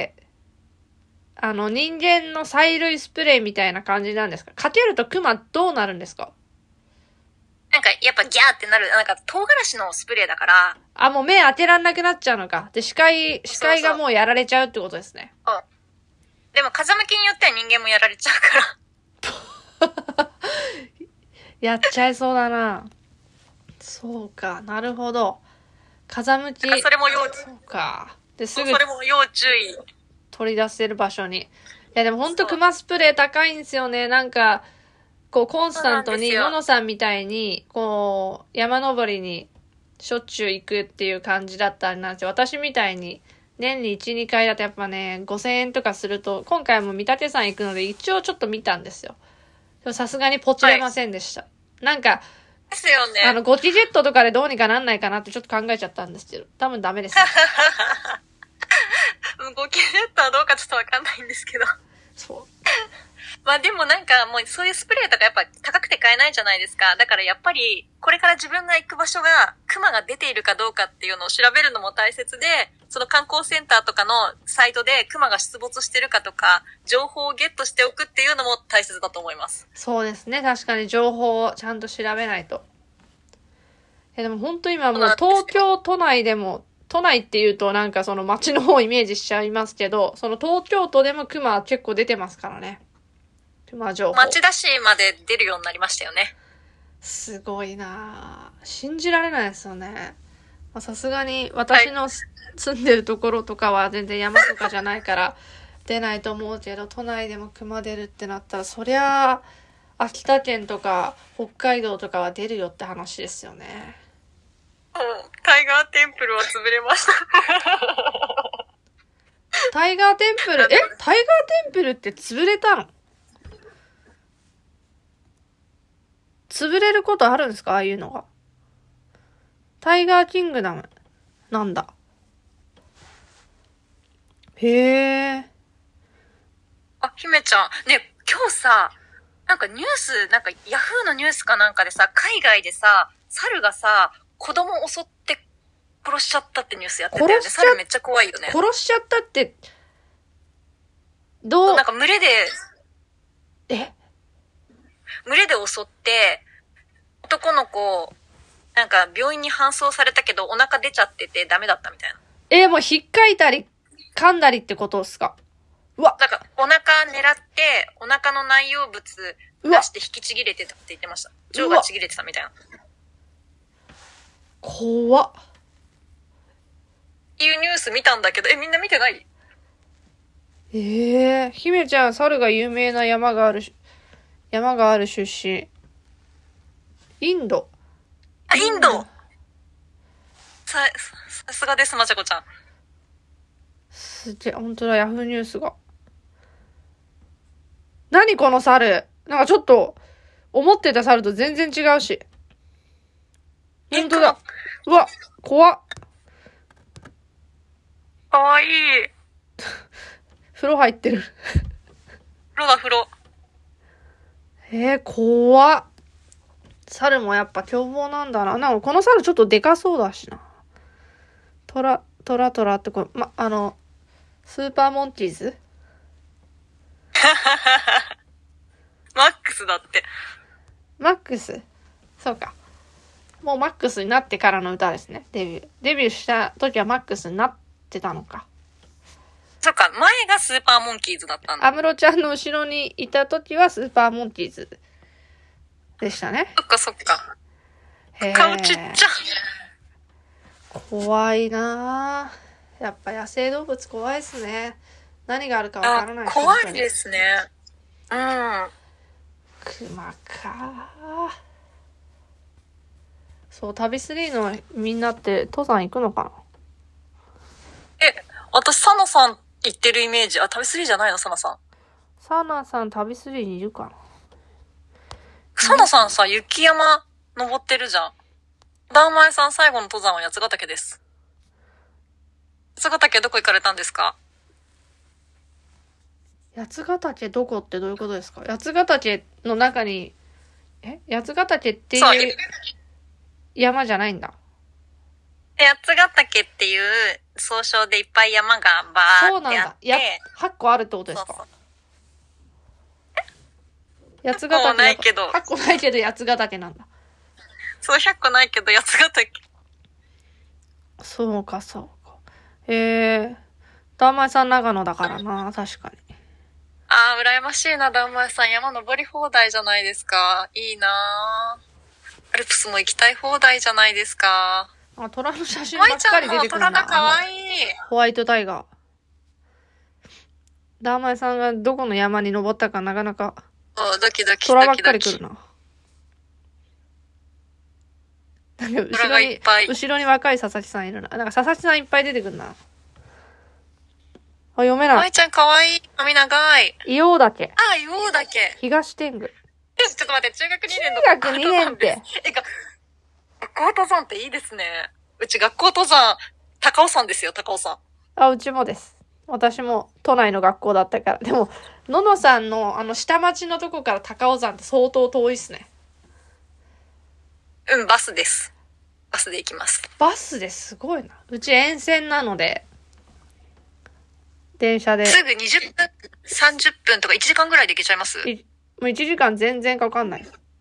あの、人間の催涙スプレーみたいな感じなんですか？かけると熊どうなるんですか？ なんか、やっぱギャーってなる、なんか、唐辛子のスプレーだから。 あ、もう目当てらんなくなっちゃうのか。で、視界、視界がもうやられちゃうってことですね。 そうそう。でも、風向きによっては人間もやられちゃうから。 やっちゃいそうだな。そうか、なるほど。風向き。 それも要注意。 そうか。で、すぐ。 それも要注意。 取り出せる場所に。いや、でもほんと熊スプレー高いんですよね。なんか、こう、コンスタントに、ののさんみたいに、こう、山登りにしょっちゅう行くっていう感じだったんですよ。私みたいに、年にいち、にかいだとやっぱね、ごせんえんとかすると、今回も三立山行くので一応ちょっと見たんですよ。でもさすがにポチれませんでした。はい、なんか、 ですよね。 あの、ゴキジェットとかでどうにかなんないかなってちょっと考えちゃったんですけど、多分ダメです、ね。 ゴキジェットはどうかちょっとわかんないんですけど。 そう。 まあでもなんかもうそういうスプレーとかやっぱ高くて買えないじゃないですか。だからやっぱりこれから自分が行く場所がクマが出ているかどうかっていうのを調べるのも大切で、その観光センターとかのサイトでクマが出没してるかとか、情報をゲットしておくっていうのも大切だと思います。 そうですね。確かに情報をちゃんと調べないと。え、でも本当今もう東京都内でも、都内っていうとなんかその街の方をイメージしちゃいますけど、その東京都でもクマ結構出てますからね。クマ情報。 町田市まで出るようになりましたよね。 すごいなぁ。信じられないですよね。さすがに私の、はい、住んでるところとかは全然山とかじゃないから出ないと思うけど、都内でもクマ出るってなったら、そりゃあ秋田県とか北海道とかは出るよって話ですよね。 うん、タイガーテンプルは潰れました。 タイガーテンプル、えタイガーテンプルって潰れたの？潰れることあるんですか？ああいうのが。タイガーキングダムなんだ。へえ。 あ、姫ちゃん。ね、今日さ、なんかニュース、なんかヤフーのニュースかなんかでさ、海外でさ、猿がさ、子供を襲って殺しちゃったってニュースやってたよね。猿めっちゃ怖いよね。 殺しちゃったって、どうなんか群れで、 え群れで襲って、男の子、なんか病院に搬送されたけどお腹出ちゃっててダメだったみたいな。 えー、もう引っかいたり、噛んだりってことですか？うわ。 なんかお腹狙って、お腹の内容物出して引きちぎれてたって言ってました。腸がちぎれてたみたいな。 怖っ。 いうニュース見たんだけど、え、みんな見てない？ ええー、姫ちゃん、猿が有名な山があるし、山がある出身。インド。 あ、インドさ、さすがです、まちゃこちゃん。 すげえ、ほんとだ、ヤフーニュースが。何この猿。なんかちょっと、思ってた猿と全然違うし。ほんとだ。うわ、怖っ。 かわいい。 風呂入ってる。 風呂だ、風呂。 えー、怖っ。猿もやっぱ凶暴なんだな。なんかこの猿ちょっとでかそうだしな。トラ、トラトラってこれ、ま、あの、スーパーモンキーズマックスだって。 マックスそうか。もうマックスになってからの歌ですね。デビュー。デビューした時はマックスになってたのか。 そっか、前がスーパーモンキーズだったんだ。 安室ちゃんの後ろにいた時はスーパーモンキーズでしたね。 そっかそっか。 へー。 顔ちっちゃ。 怖いなぁ。やっぱ野生動物怖いですね。何があるかわからない。 怖いですね。うん。 クマかぁ。そう、旅スリーのみんなって登山行くのかな？ え、私、サナさん行ってるイメージ。あ、旅スリーじゃないの、サナさん。 サナさん旅スリーにいるかな？ サナさんさ、雪山登ってるじゃん。ダーマエさん最後の登山は八ヶ岳です。八ヶ岳どこ行かれたんですか？ 八ヶ岳どこってどういうことですか？八ヶ岳の中に、え八ヶ岳っていう山じゃないんだ。 八ヶ岳っていう総称でいっぱい山がバーってあって。そうなんだ。 や、はっこあるってことですか？そうそう。八ヶ岳。はっこないけど。はっこないけど八ヶ岳なんだ。 そう、ひゃっこないけど八ヶ岳。 そうか、そうか。へえ。ダーマエさん長野だからな、確かに。 ああ、羨ましいな、ダーマエさん。山登り放題じゃないですか。いいなアルプスも行きたい放題じゃないですか。 あ、虎の写真ばっかり出てくるな。 虎がかわいい。 ホワイトタイガー。ダーマエさんがどこの山に登ったかなかなか。 おドキドキ虎ばっかり来るな。なんか後ろに、後ろに若い佐々木さんいるな。なんか佐々木さんいっぱい出てくるな。あ、読めない。 舞ちゃんかわいい。髪長い。 硫黄岳。 あ、硫黄岳。 東天狗。 ちょっと待って、中学にねんの。 中学にねんって。 え、が、学校登山っていいですね。うち学校登山、高尾山ですよ、高尾山。 あ、うちもです。 私も都内の学校だったから。でも、ののさんのあの下町のとこから高尾山って相当遠いっすね。 うん、バスです。バスで行きます。 バスですごいな。うち沿線なので、電車で。 すぐにじゅっぷん、さんじゅっぷんとかいちじかんぐらいで行けちゃいます？ いもういちじかん全然かかんない。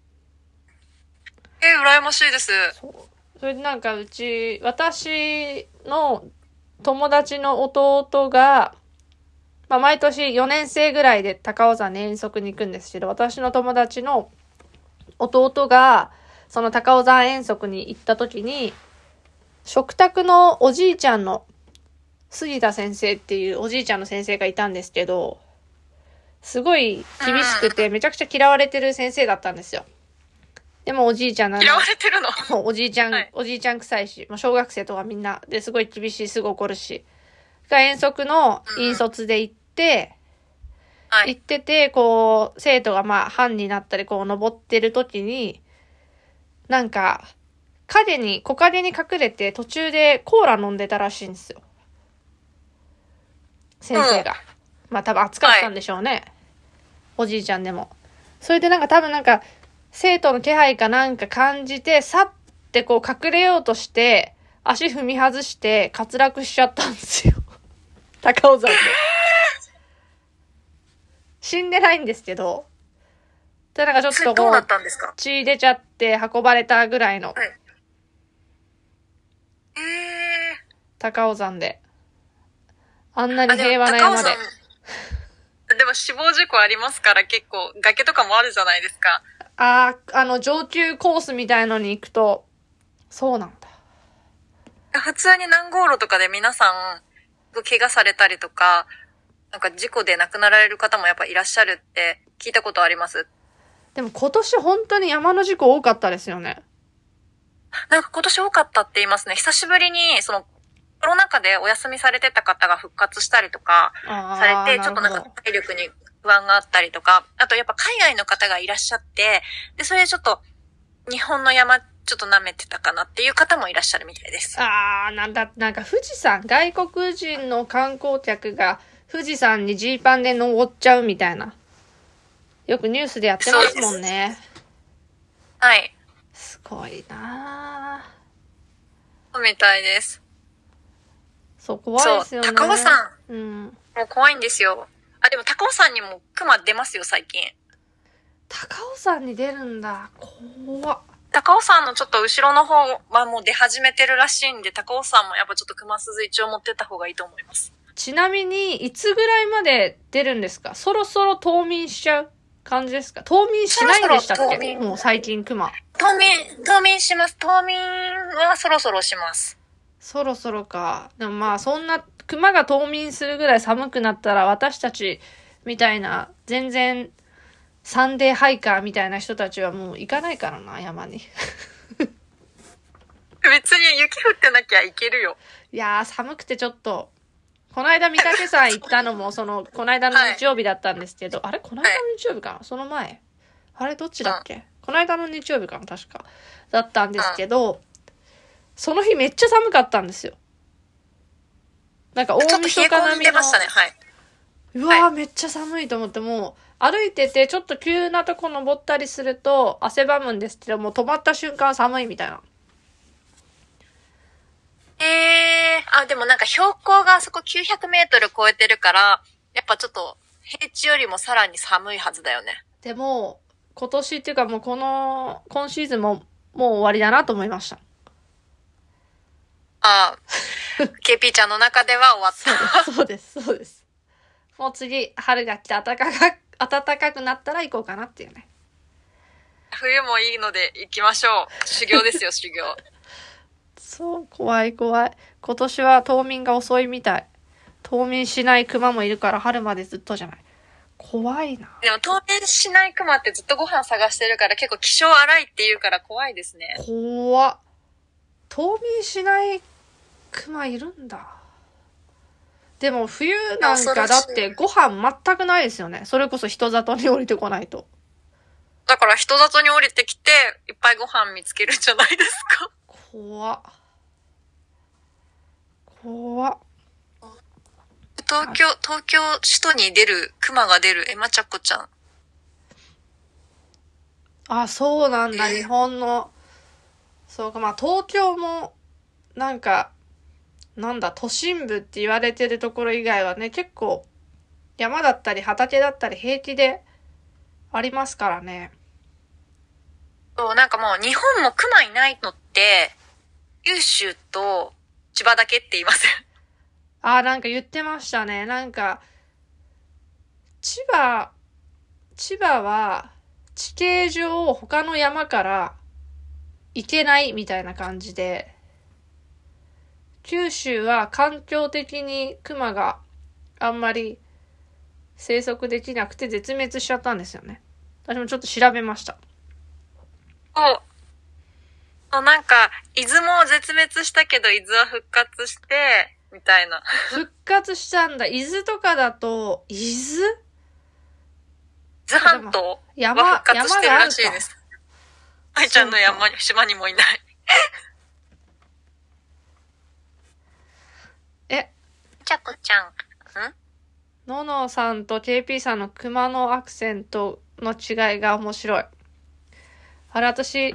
えー、羨ましいです。 そう。それでなんかうち、私の友達の弟が、まあ毎年よねん生ぐらいで高尾山に遠足に行くんですけど、私の友達の弟が、その高尾山遠足に行った時に、食卓のおじいちゃんの杉田先生っていうおじいちゃんの先生がいたんですけど、すごい厳しくてめちゃくちゃ嫌われてる先生だったんですよ。でもおじいちゃんなの。 嫌われてるの？ もうおじいちゃん、 はい、 おじいちゃん臭いし、まあ、小学生とかみんなですごい厳しい、すぐ怒るし。が遠足の引率で行って、 うんはい、 行ってて、こう、生徒がまあ班になったりこう登ってる時に、なんか、影に、木陰に隠れて途中でコーラ飲んでたらしいんですよ。先生が。うん、まあ多分暑かったんでしょうね。はい、おじいちゃんでも。それでなんか多分なんか、生徒の気配かなんか感じて、さってこう隠れようとして、足踏み外して滑落しちゃったんですよ。高尾山で。死んでないんですけど。で、なんかちょっとこう、 どうなったんですか？ 血出ちゃって運ばれたぐらいの。はい、 えー、 高尾山で。あんなに平和な山で。 でも死亡事故ありますから結構崖とかもあるじゃないですか。 ああ、あの上級コースみたいのに行くと、そうなんだ。普通に何号路とかで皆さん怪我されたりとか、なんか事故で亡くなられる方もやっぱいらっしゃるって聞いたことあります。 でも今年本当に山の事故多かったですよね。 なんか今年多かったって言いますね。久しぶりにそのコロナ禍でお休みされてた方が復活したりとかされて、ちょっとなんか体力に不安があったりとか、あとやっぱ海外の方がいらっしゃって、で、それでちょっと日本の山ちょっと舐めてたかなっていう方もいらっしゃるみたいです。 あー、なんだ、なんか富士山、外国人の観光客が富士山にジーパンで登っちゃうみたいな。よくニュースでやってますもんね。 はい。 すごいなぁ。そうみたいです。 そう、怖いですよね。 そう、高尾山。 うん。 もう怖いんですよ。あ、でも高尾山にも熊出ますよ、最近。 高尾山に出るんだ。怖っ。 高尾山のちょっと後ろの方はもう出始めてるらしいんで、高尾山もやっぱちょっと熊鈴一応持ってった方がいいと思います。 ちなみに、いつぐらいまで出るんですか？そろそろ冬眠しちゃう感じですか？冬眠しないんでしたっけ？そろそろもう最近熊。 冬眠、冬眠します。冬眠はそろそろします。 そろそろか。でもまあそんな、熊が冬眠するぐらい寒くなったら私たちみたいな、全然サンデーハイカーみたいな人たちはもう行かないからな、山に。 別に雪降ってなきゃ行けるよ。 いやー寒くてちょっと、この間三宅さん行ったのも、その、この間の日曜日だったんですけど、はい、あれこの間の日曜日かな、その前あれどっちだっけ、うん、この間の日曜日かな確か。だったんですけど、うん、その日めっちゃ寒かったんですよ。なんか大晦日並みの。 ましたね、はい。 うわー、 はい、 めっちゃ寒いと思って、もう歩いててちょっと急なとこ登ったりすると汗ばむんですけど、もう止まった瞬間寒いみたいな。 ええー、あ、でもなんか標高があそこきゅうひゃくメートル超えてるから、やっぱちょっと平地よりもさらに寒いはずだよね。 でも、今年っていうかもうこの、今シーズンももう終わりだなと思いました。 ああ、ケーピー ちゃんの中では終わった。 そうです、そうです。もう次、春が来て暖かく、暖かくなったら行こうかなっていうね。 冬もいいので行きましょう。修行ですよ、修行。 そう、怖い怖い。今年は冬眠が遅いみたい。冬眠しない熊もいるから春までずっとじゃない。怖いな。 でも冬眠しない熊ってずっとご飯探してるから結構気性荒いって言うから怖いですね。 怖っ。冬眠しない熊いるんだ。でも冬なんかだってご飯全くないですよね。それこそ人里に降りてこないと。 だから人里に降りてきていっぱいご飯見つけるんじゃないですか。 怖っ。怖っ。 う東京、東京首都に出る、熊が出る、えまちゃこちゃん。 あ、そうなんだ、 えー日本の。そうか、まあ東京も、なんか、なんだ、都心部って言われてるところ以外はね、結構、山だったり畑だったり平気でありますからね。 そう、なんかもう日本も熊いないのって、九州と千葉だけって言いません？ あー、なんか言ってましたね。なんか、千葉、千葉は地形上他の山から行けないみたいな感じで、九州は環境的に熊があんまり生息できなくて絶滅しちゃったんですよね。私もちょっと調べました。 そう。なんか、伊豆も絶滅したけど、伊豆は復活して、みたいな。 復活したんだ。伊豆とかだと、伊豆伊豆半島は山、 復活してるらしい山があるか。 です。愛ちゃんの山に、島にもいない。 え、 ちゃこちゃん。んののさんと ケーピー さんの熊のアクセントの違いが面白い。あれ、私、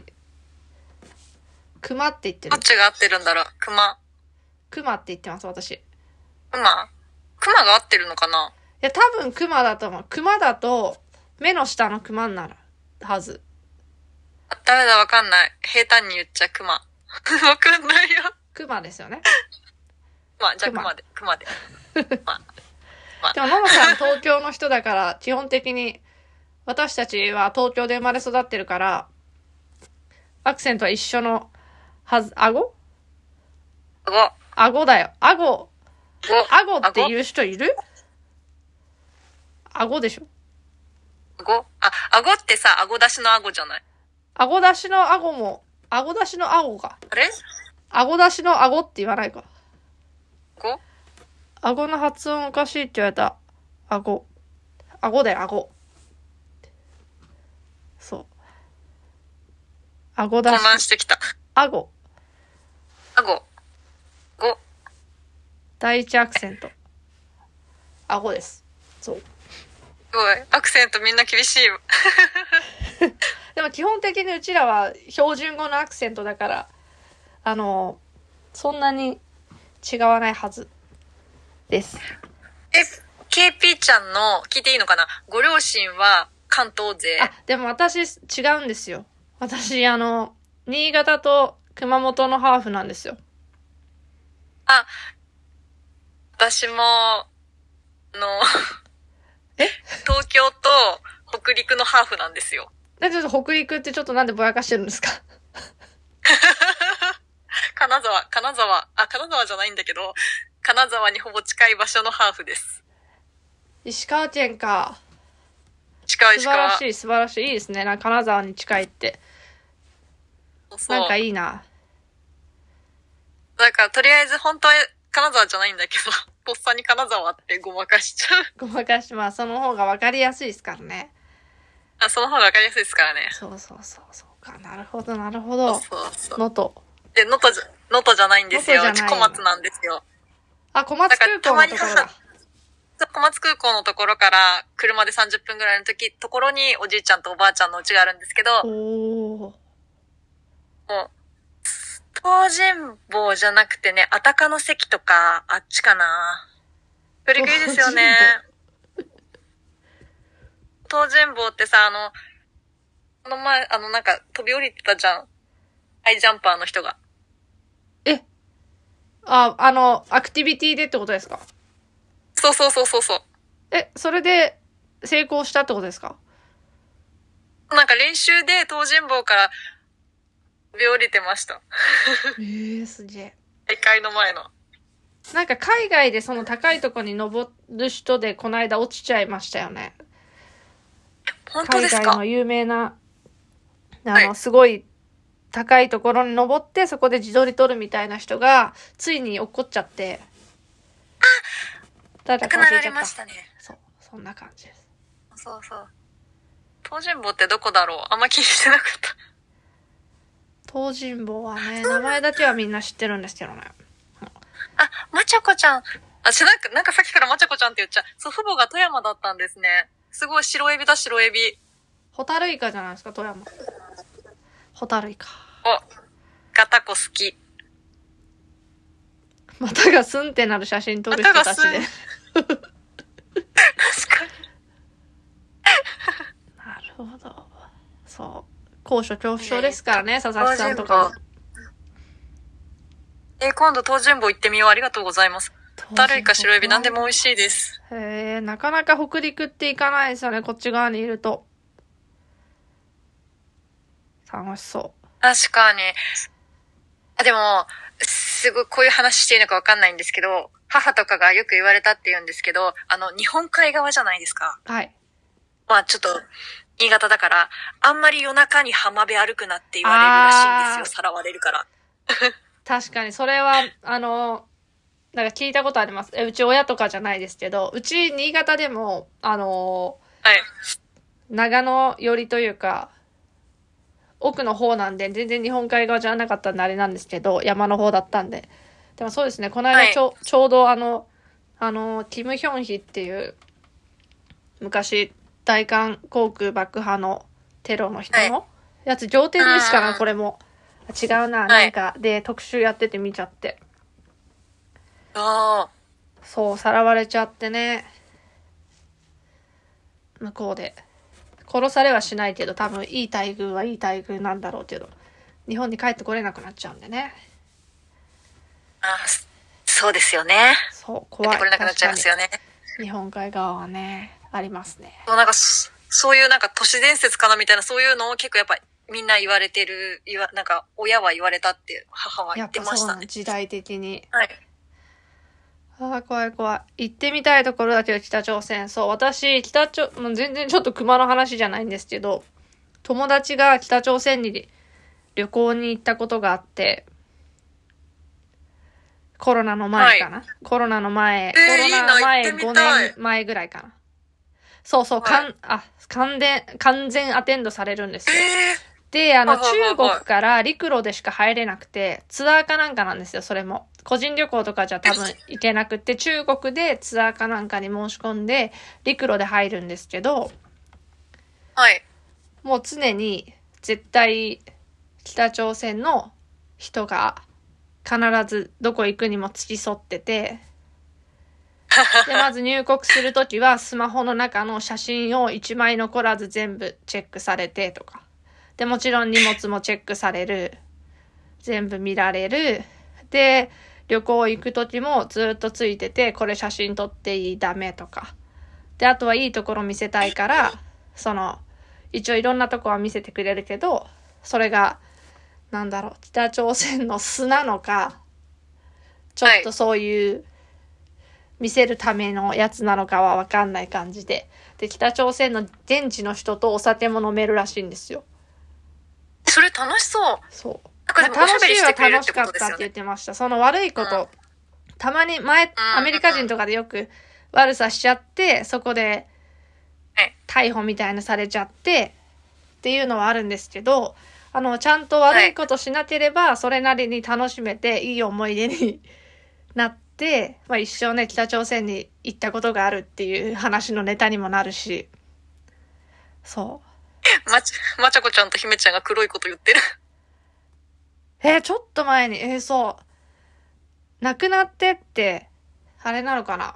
熊って言ってるどっ。ちが合ってるんだろう熊。 熊って言ってます、私。い熊熊が合ってるのかな？ や、多分熊だと思う。熊だと、目の下の熊になるはず。 あ、ダメだ、わかんない。平坦に言っちゃ熊。わかんないよ。 熊ですよね。 まあ、じゃあ熊熊で、熊で。まあ、 でも、ののさん東京の人だから、基本的に、私たちは東京で生まれ育ってるから、アクセントは一緒のはず、顎顎。 顎だよ。顎。 顎。 顎って言う人いる？顎でしょ。 顎あ、顎ってさ、顎出しの顎じゃない？ 顎出しの顎も、顎出しの顎か。 あれ顎出しの顎って言わないか。 顎顎の発音おかしいって言われた。顎。顎だよ、顎。そう。顎出し。 混乱してきた。 顎。 顎。顎。 第一アクセント。顎です。そう。 すごい。アクセントみんな厳しいよ。 でも基本的にうちらは標準語のアクセントだから、あの、そんなに違わないはずです。 え、ケーピー ちゃんの、聞いていいのかな？ご両親は関東勢。 あ、でも私違うんですよ。私、あの、新潟と熊本のハーフなんですよ。 あ、私も、あの、 え東京と北陸のハーフなんですよ。 で、ちょっと北陸ってちょっとなんでぼやかしてるんですか？ 金沢、金沢、あ、金沢じゃないんだけど、金沢にほぼ近い場所のハーフです。 石川県か。 石川、 素石川。 晴らしい、素晴らしい。いいですね。なんか金沢に近いって。 そうそう。 なんかいいな。 だから、とりあえず本当は金沢じゃないんだけど、とっさに金沢ってごまかしちゃう。 ごまかし、まあその方がわかりやすいですからね。 あ、その方がわかりやすいですからね。 そうそうそう、そうか。なるほど、なるほど。 そうそう。 能登。 で、能登じゃ、能登じゃないんですよ。 能登じゃないうち小松なんですよ。 あ、小松空港のところだ。 小松空港のところから車でさんじゅっぷんぐらいの時、ところにおじいちゃんとおばあちゃんの家があるんですけど、 おー。 もう、東尋坊じゃなくてね、あたかの関とか、あっちかな。古くいいですよね。東尋坊ってさ、あの、この前、あの、なんか、飛び降りてたじゃん。ハイジャンパーの人が。 えあ、あの、アクティビティでってことですか？ そうそうそうそうそう。 え、それで成功したってことですか？ なんか練習で東尋坊から飛び降りてました。 えー、すげえ。 大会の前の。 なんか海外でその高いとこに登る人でこの間落ちちゃいましたよね。 本当ですか？ 海外の有名な、あの、 はい、 すごい高いところに登ってそこで自撮り撮るみたいな人がついに落っこっちゃって。あ誰だ亡くならか忘れちゃった。 れましたね。 そう、そんな感じです。 そうそう。東尋坊ってどこだろう？あんま気にしてなかった。 東尋坊はね、名前だけはみんな知ってるんですけどね。 あ、まちゃこちゃん。 あ、し、なんか、なんかさっきからまちゃこちゃんって言っちゃう。祖父母が富山だったんですね。すごい白エビだ、白エビ。 ホタルイカじゃないですか、富山。ホタルイカ。 お、ガタコ好き。 またがスンってなる写真撮る人たちで。 確かに。 なるほど。そう。高所恐怖症ですからね、佐々木さんとかも。 えー、今度東尋坊行ってみよう。ありがとうございます。ホタルイカ、白エビ、なんでも美味しいです。 へえ、なかなか北陸って行かないですよね、こっち側にいると。楽しそう。 確かに。あ、でも、すごいこういう話していいのかわかんないんですけど、母とかがよく言われたって言うんですけど、あの、日本海側じゃないですか。 はい。 まあちょっと、新潟だから、あんまり夜中に浜辺歩くなって言われるらしいんですよ。さらわれるから。 確かに、それは、あの、なんか聞いたことあります。え、うち親とかじゃないですけど、うち新潟でも、あの、 はい。 長野寄りというか、奥の方なんで、全然日本海側じゃなかったんであれなんですけど、山の方だったんで。でもそうですね、この間ちょ、はい、ちょうどあの、あの、キム・ヒョンヒっていう、昔、大韓航空爆破のテロの人のやつ、仰天ニュースかな、これも。違うな、なんか、で、特集やってて見ちゃって。 ああ。 そう、さらわれちゃってね。向こうで。殺されはしないけど、多分いい待遇はいい待遇なんだろうけど、日本に帰ってこれなくなっちゃうんでね。 ああ、そうですよね。 そう、怖い。帰ってこれなくなっちゃいますよね。 日本海側はね、ありますね。 そう、なんかそ、そういうなんか都市伝説かなみたいな、そういうのを結構やっぱりみんな言われてる、言わ、なんか親は言われたって母は言ってましたね。やっぱそう、 時代的に。 はい。 ああ、怖い怖い。行ってみたいところだけど、北朝鮮。そう、私、北朝、もう全然ちょっと熊の話じゃないんですけど、友達が北朝鮮に旅行に行ったことがあって、コロナの前かな、はい、コロナの前、 えー、 コロナの前ごねんまえぐらいかな。そうそう、はい、かん、あ、完全、完全アテンドされるんですよ。 えーで、あの、中国から陸路でしか入れなくて、ツアーかなんかなんですよ、それも。個人旅行とかじゃ多分行けなくて、中国でツアーかなんかに申し込んで、陸路で入るんですけど、 はい。 もう常に、絶対、北朝鮮の人が、必ずどこ行くにも付き添ってて、で、まず入国するときは、スマホの中の写真を一枚残らず全部チェックされてとか。で、もちろん荷物もチェックされる。全部見られる。で、旅行行くときもずっとついてて、これ写真撮っていい？ダメとか。で、あとはいいところ見せたいから、その、一応いろんなとこは見せてくれるけど、それが、なんだろう、北朝鮮の素なのか、ちょっとそういう、見せるためのやつなのかはわかんない感じで。で、北朝鮮の現地の人とお酒も飲めるらしいんですよ。 それ楽しそう。 そう。 なんかでも楽しいは楽しかったって言ってました。その悪いこと、うん、たまに前、アメリカ人とかでよく悪さしちゃって、そこで逮捕みたいなされちゃって、っていうのはあるんですけど、あの、ちゃんと悪いことしなければ、それなりに楽しめて、いい思い出になって、まあ一生ね、北朝鮮に行ったことがあるっていう話のネタにもなるし、そう。 まち、まちゃこちゃんと姫ちゃんが黒いこと言ってる。 えー、ちょっと前に、えー、そう。亡くなってって、あれなのかな？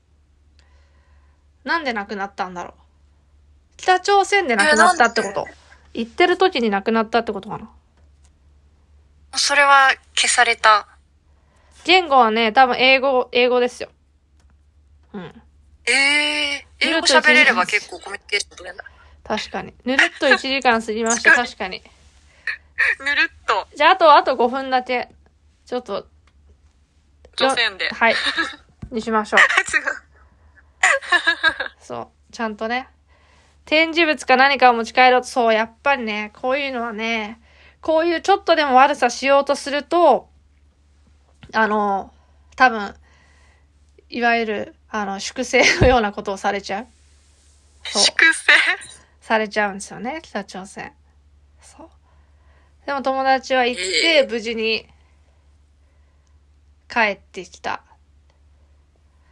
なんで亡くなったんだろう？北朝鮮で亡くなったってこと？行ってる時に亡くなったってことかな？ それは消された。 言語はね、多分英語、英語ですよ。うん。 ええー、英語喋れれば結構コミュニケーション取れんだ。 確かに。ぬるっといちじかん過ぎました、確かに。 ぬるっと。 じゃあ、あと、あとごふんだけ、ちょっと。 朝鮮で。 はい。にしましょう。 違う。 そう。ちゃんとね。展示物か何かを持ち帰ろうと、そう、やっぱりね、こういうのはね、こういうちょっとでも悪さしようとすると、あの、多分、いわゆる、あの、粛清のようなことをされちゃう。 粛清されちゃうんですよね、北朝鮮。そう。でも友達は行って、無事に帰ってきた。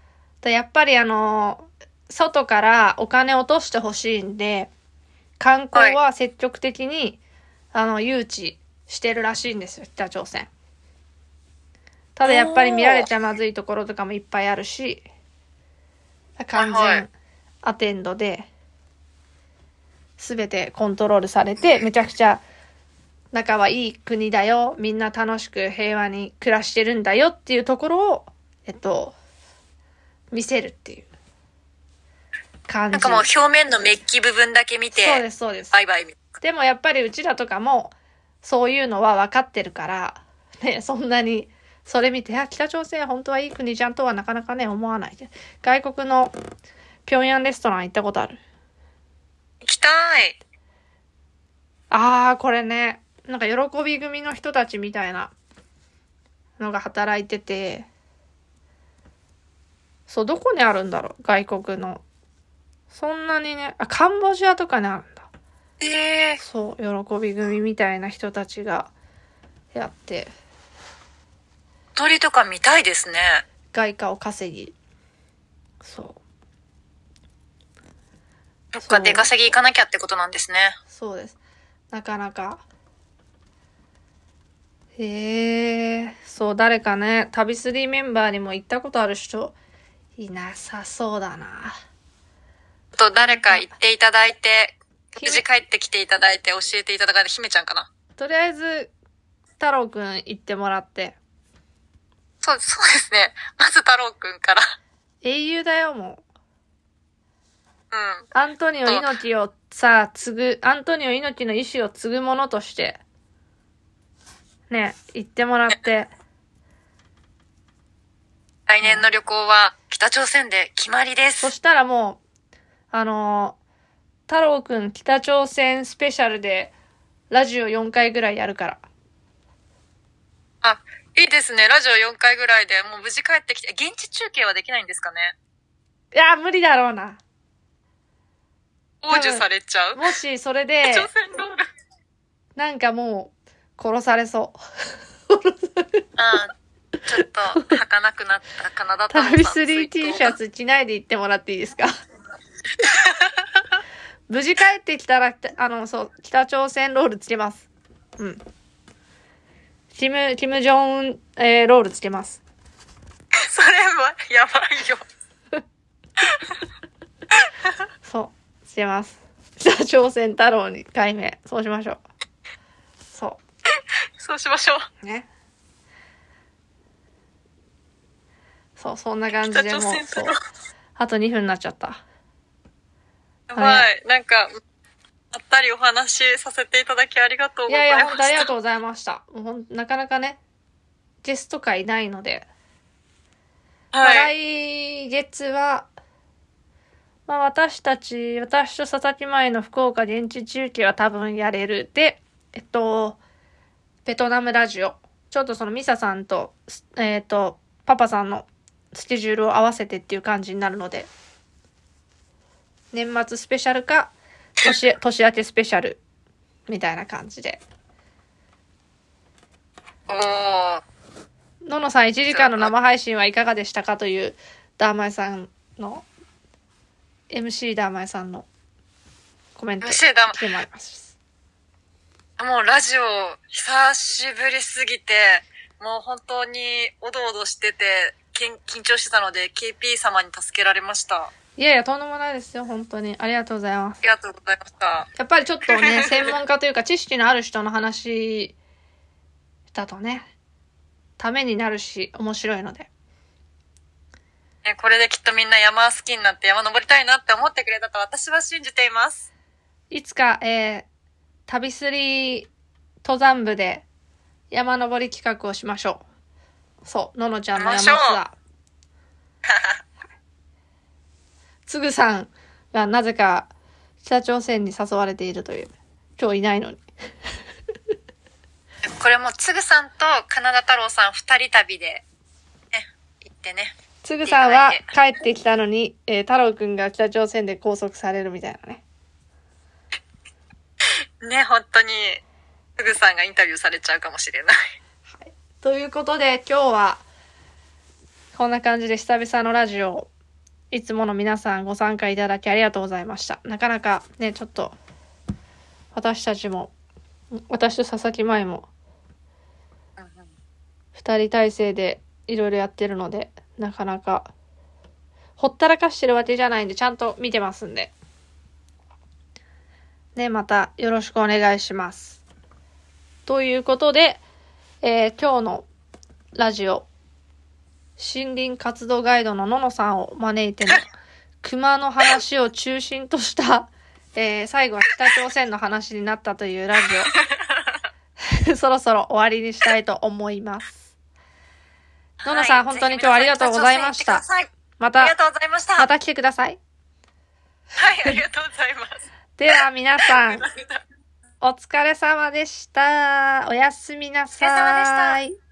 でやっぱりあの、外からお金を落としてほしいんで、観光は積極的に、はい、あの、誘致してるらしいんですよ、北朝鮮。ただやっぱり見られちゃまずいところとかもいっぱいあるし、完全アテンドで、すべてコントロールされて、めちゃくちゃ仲はいい国だよ、みんな楽しく平和に暮らしてるんだよっていうところを、えっと、見せるっていう感じ。 なんかもう表面のメッキ部分だけ見て、 そうです、そうです。 バイバイ。 でもやっぱりうちらとかも、そういうのは分かってるから、ね、そんなに、それ見て、あ、北朝鮮本当はいい国じゃんとはなかなかね、思わないで。外国の平壌レストラン行ったことある？ 行きたい。 あー、これね、なんか喜び組の人たちみたいなのが働いてて、そう、どこにあるんだろう、外国の。そんなにね、あ、カンボジアとかにあるんだ。 えー、 そう、喜び組みたいな人たちがやって。 鳥とか見たいですね。 外貨を稼ぎ。そう。 どっか出稼ぎ行かなきゃってことなんですね。 そうです。なかなか。へえ、そう、誰かね、旅スリーメンバーにも行ったことある人、いなさそうだな。 と、誰か行っていただいて、無事帰ってきていただいて教えていただかないと、姫ちゃんかな。 とりあえず、太郎くん行ってもらって。 そう、そうですね。まず太郎くんから。 英雄だよ、もう。うん。 アントニオ猪木をさ、継ぐ、アントニオ猪木の意志を継ぐ者として、ね、行ってもらって。 来年の旅行は北朝鮮で決まりです。 そしたらもう、あのー、太郎くん北朝鮮スペシャルで、ラジオよんかいぐらいやるから。 あ、いいですね。ラジオよんかいぐらいでもう無事帰ってきて、現地中継はできないんですかね？ いや、無理だろうな。 傍受されちゃう？ もし、それで、 朝鮮ロール。 なんかもう、殺されそう。 うん。ちょっと、儚くなったかなだったの旅スリー T シャツ着ないで行ってもらっていいですか？無事帰ってきたら、あの、そう、北朝鮮ロールつけます。うん。キム、キム・ジョンウン、えー、ロールつけます。 それは、やばいよ。 そう、つけます。北朝鮮太郎に改名。そうしましょう。そう。 そうしましょう。 ね。そう、そんな感じでもう、そう。あとにふんになっちゃった。 やばい。なんか、あったりお話しさせていただきありがとうございました。いやいや、 本当ありがとうございました。もうほんなかなかね、ゲスト会ないので。はい。来月は、まあ私たち、私と佐々木舞の福岡現地中継は多分やれる。で、えっと、ベトナムラジオ。ちょっとそのミサさんと、えっと、パパさんのスケジュールを合わせてっていう感じになるので、年末スペシャルか、年、年明けスペシャル、みたいな感じで。 おー。 ののさんいちじかんの生配信はいかがでしたかという、ダーマイさんの、エムシー ダーマイさんのコメント来てまいります。 もうラジオ久しぶりすぎて、もう本当におどおどしてて、緊張してたので ケーピー 様に助けられました。 いやいや、とんでもないですよ、本当に。ありがとうございます。 ありがとうございました。 やっぱりちょっとね、専門家というか知識のある人の話だとね、ためになるし、面白いので。 ね、これできっとみんな山好きになって山登りたいなって思ってくれたと私は信じています。 いつか、えー、旅スリー登山部で山登り企画をしましょう。そう、ののちゃんの山ツアー。つぐさんがなぜか北朝鮮に誘われているという。今日いないのに。 これもつぐさんとカナダ太郎さん二人旅で、ね、行ってね。 つぐさんは帰ってきたのに、えー、太郎くんが北朝鮮で拘束されるみたいなね。 ね、本当に、つぐさんがインタビューされちゃうかもしれない。 はい。ということで、今日は、こんな感じで久々のラジオをいつもの皆さんご参加いただきありがとうございました。なかなかね、ちょっと、私たちも、私と佐々木舞も、二人体制でいろいろやってるので、なかなか、ほったらかしてるわけじゃないんで、ちゃんと見てますんで。ね、またよろしくお願いします。ということで、えー、今日のラジオ、森林活動ガイドのののさんを招いての熊の話を中心とした、えー、最後は北朝鮮の話になったというラジオ、そろそろ終わりにしたいと思います。ののさん、はい、本当に今日はありがとうございました。また、 ありがとうございました。 また来てください。 はい、ありがとうございます。 では皆さん、お疲れ様でした。おやすみなさい。 お疲れ様でした。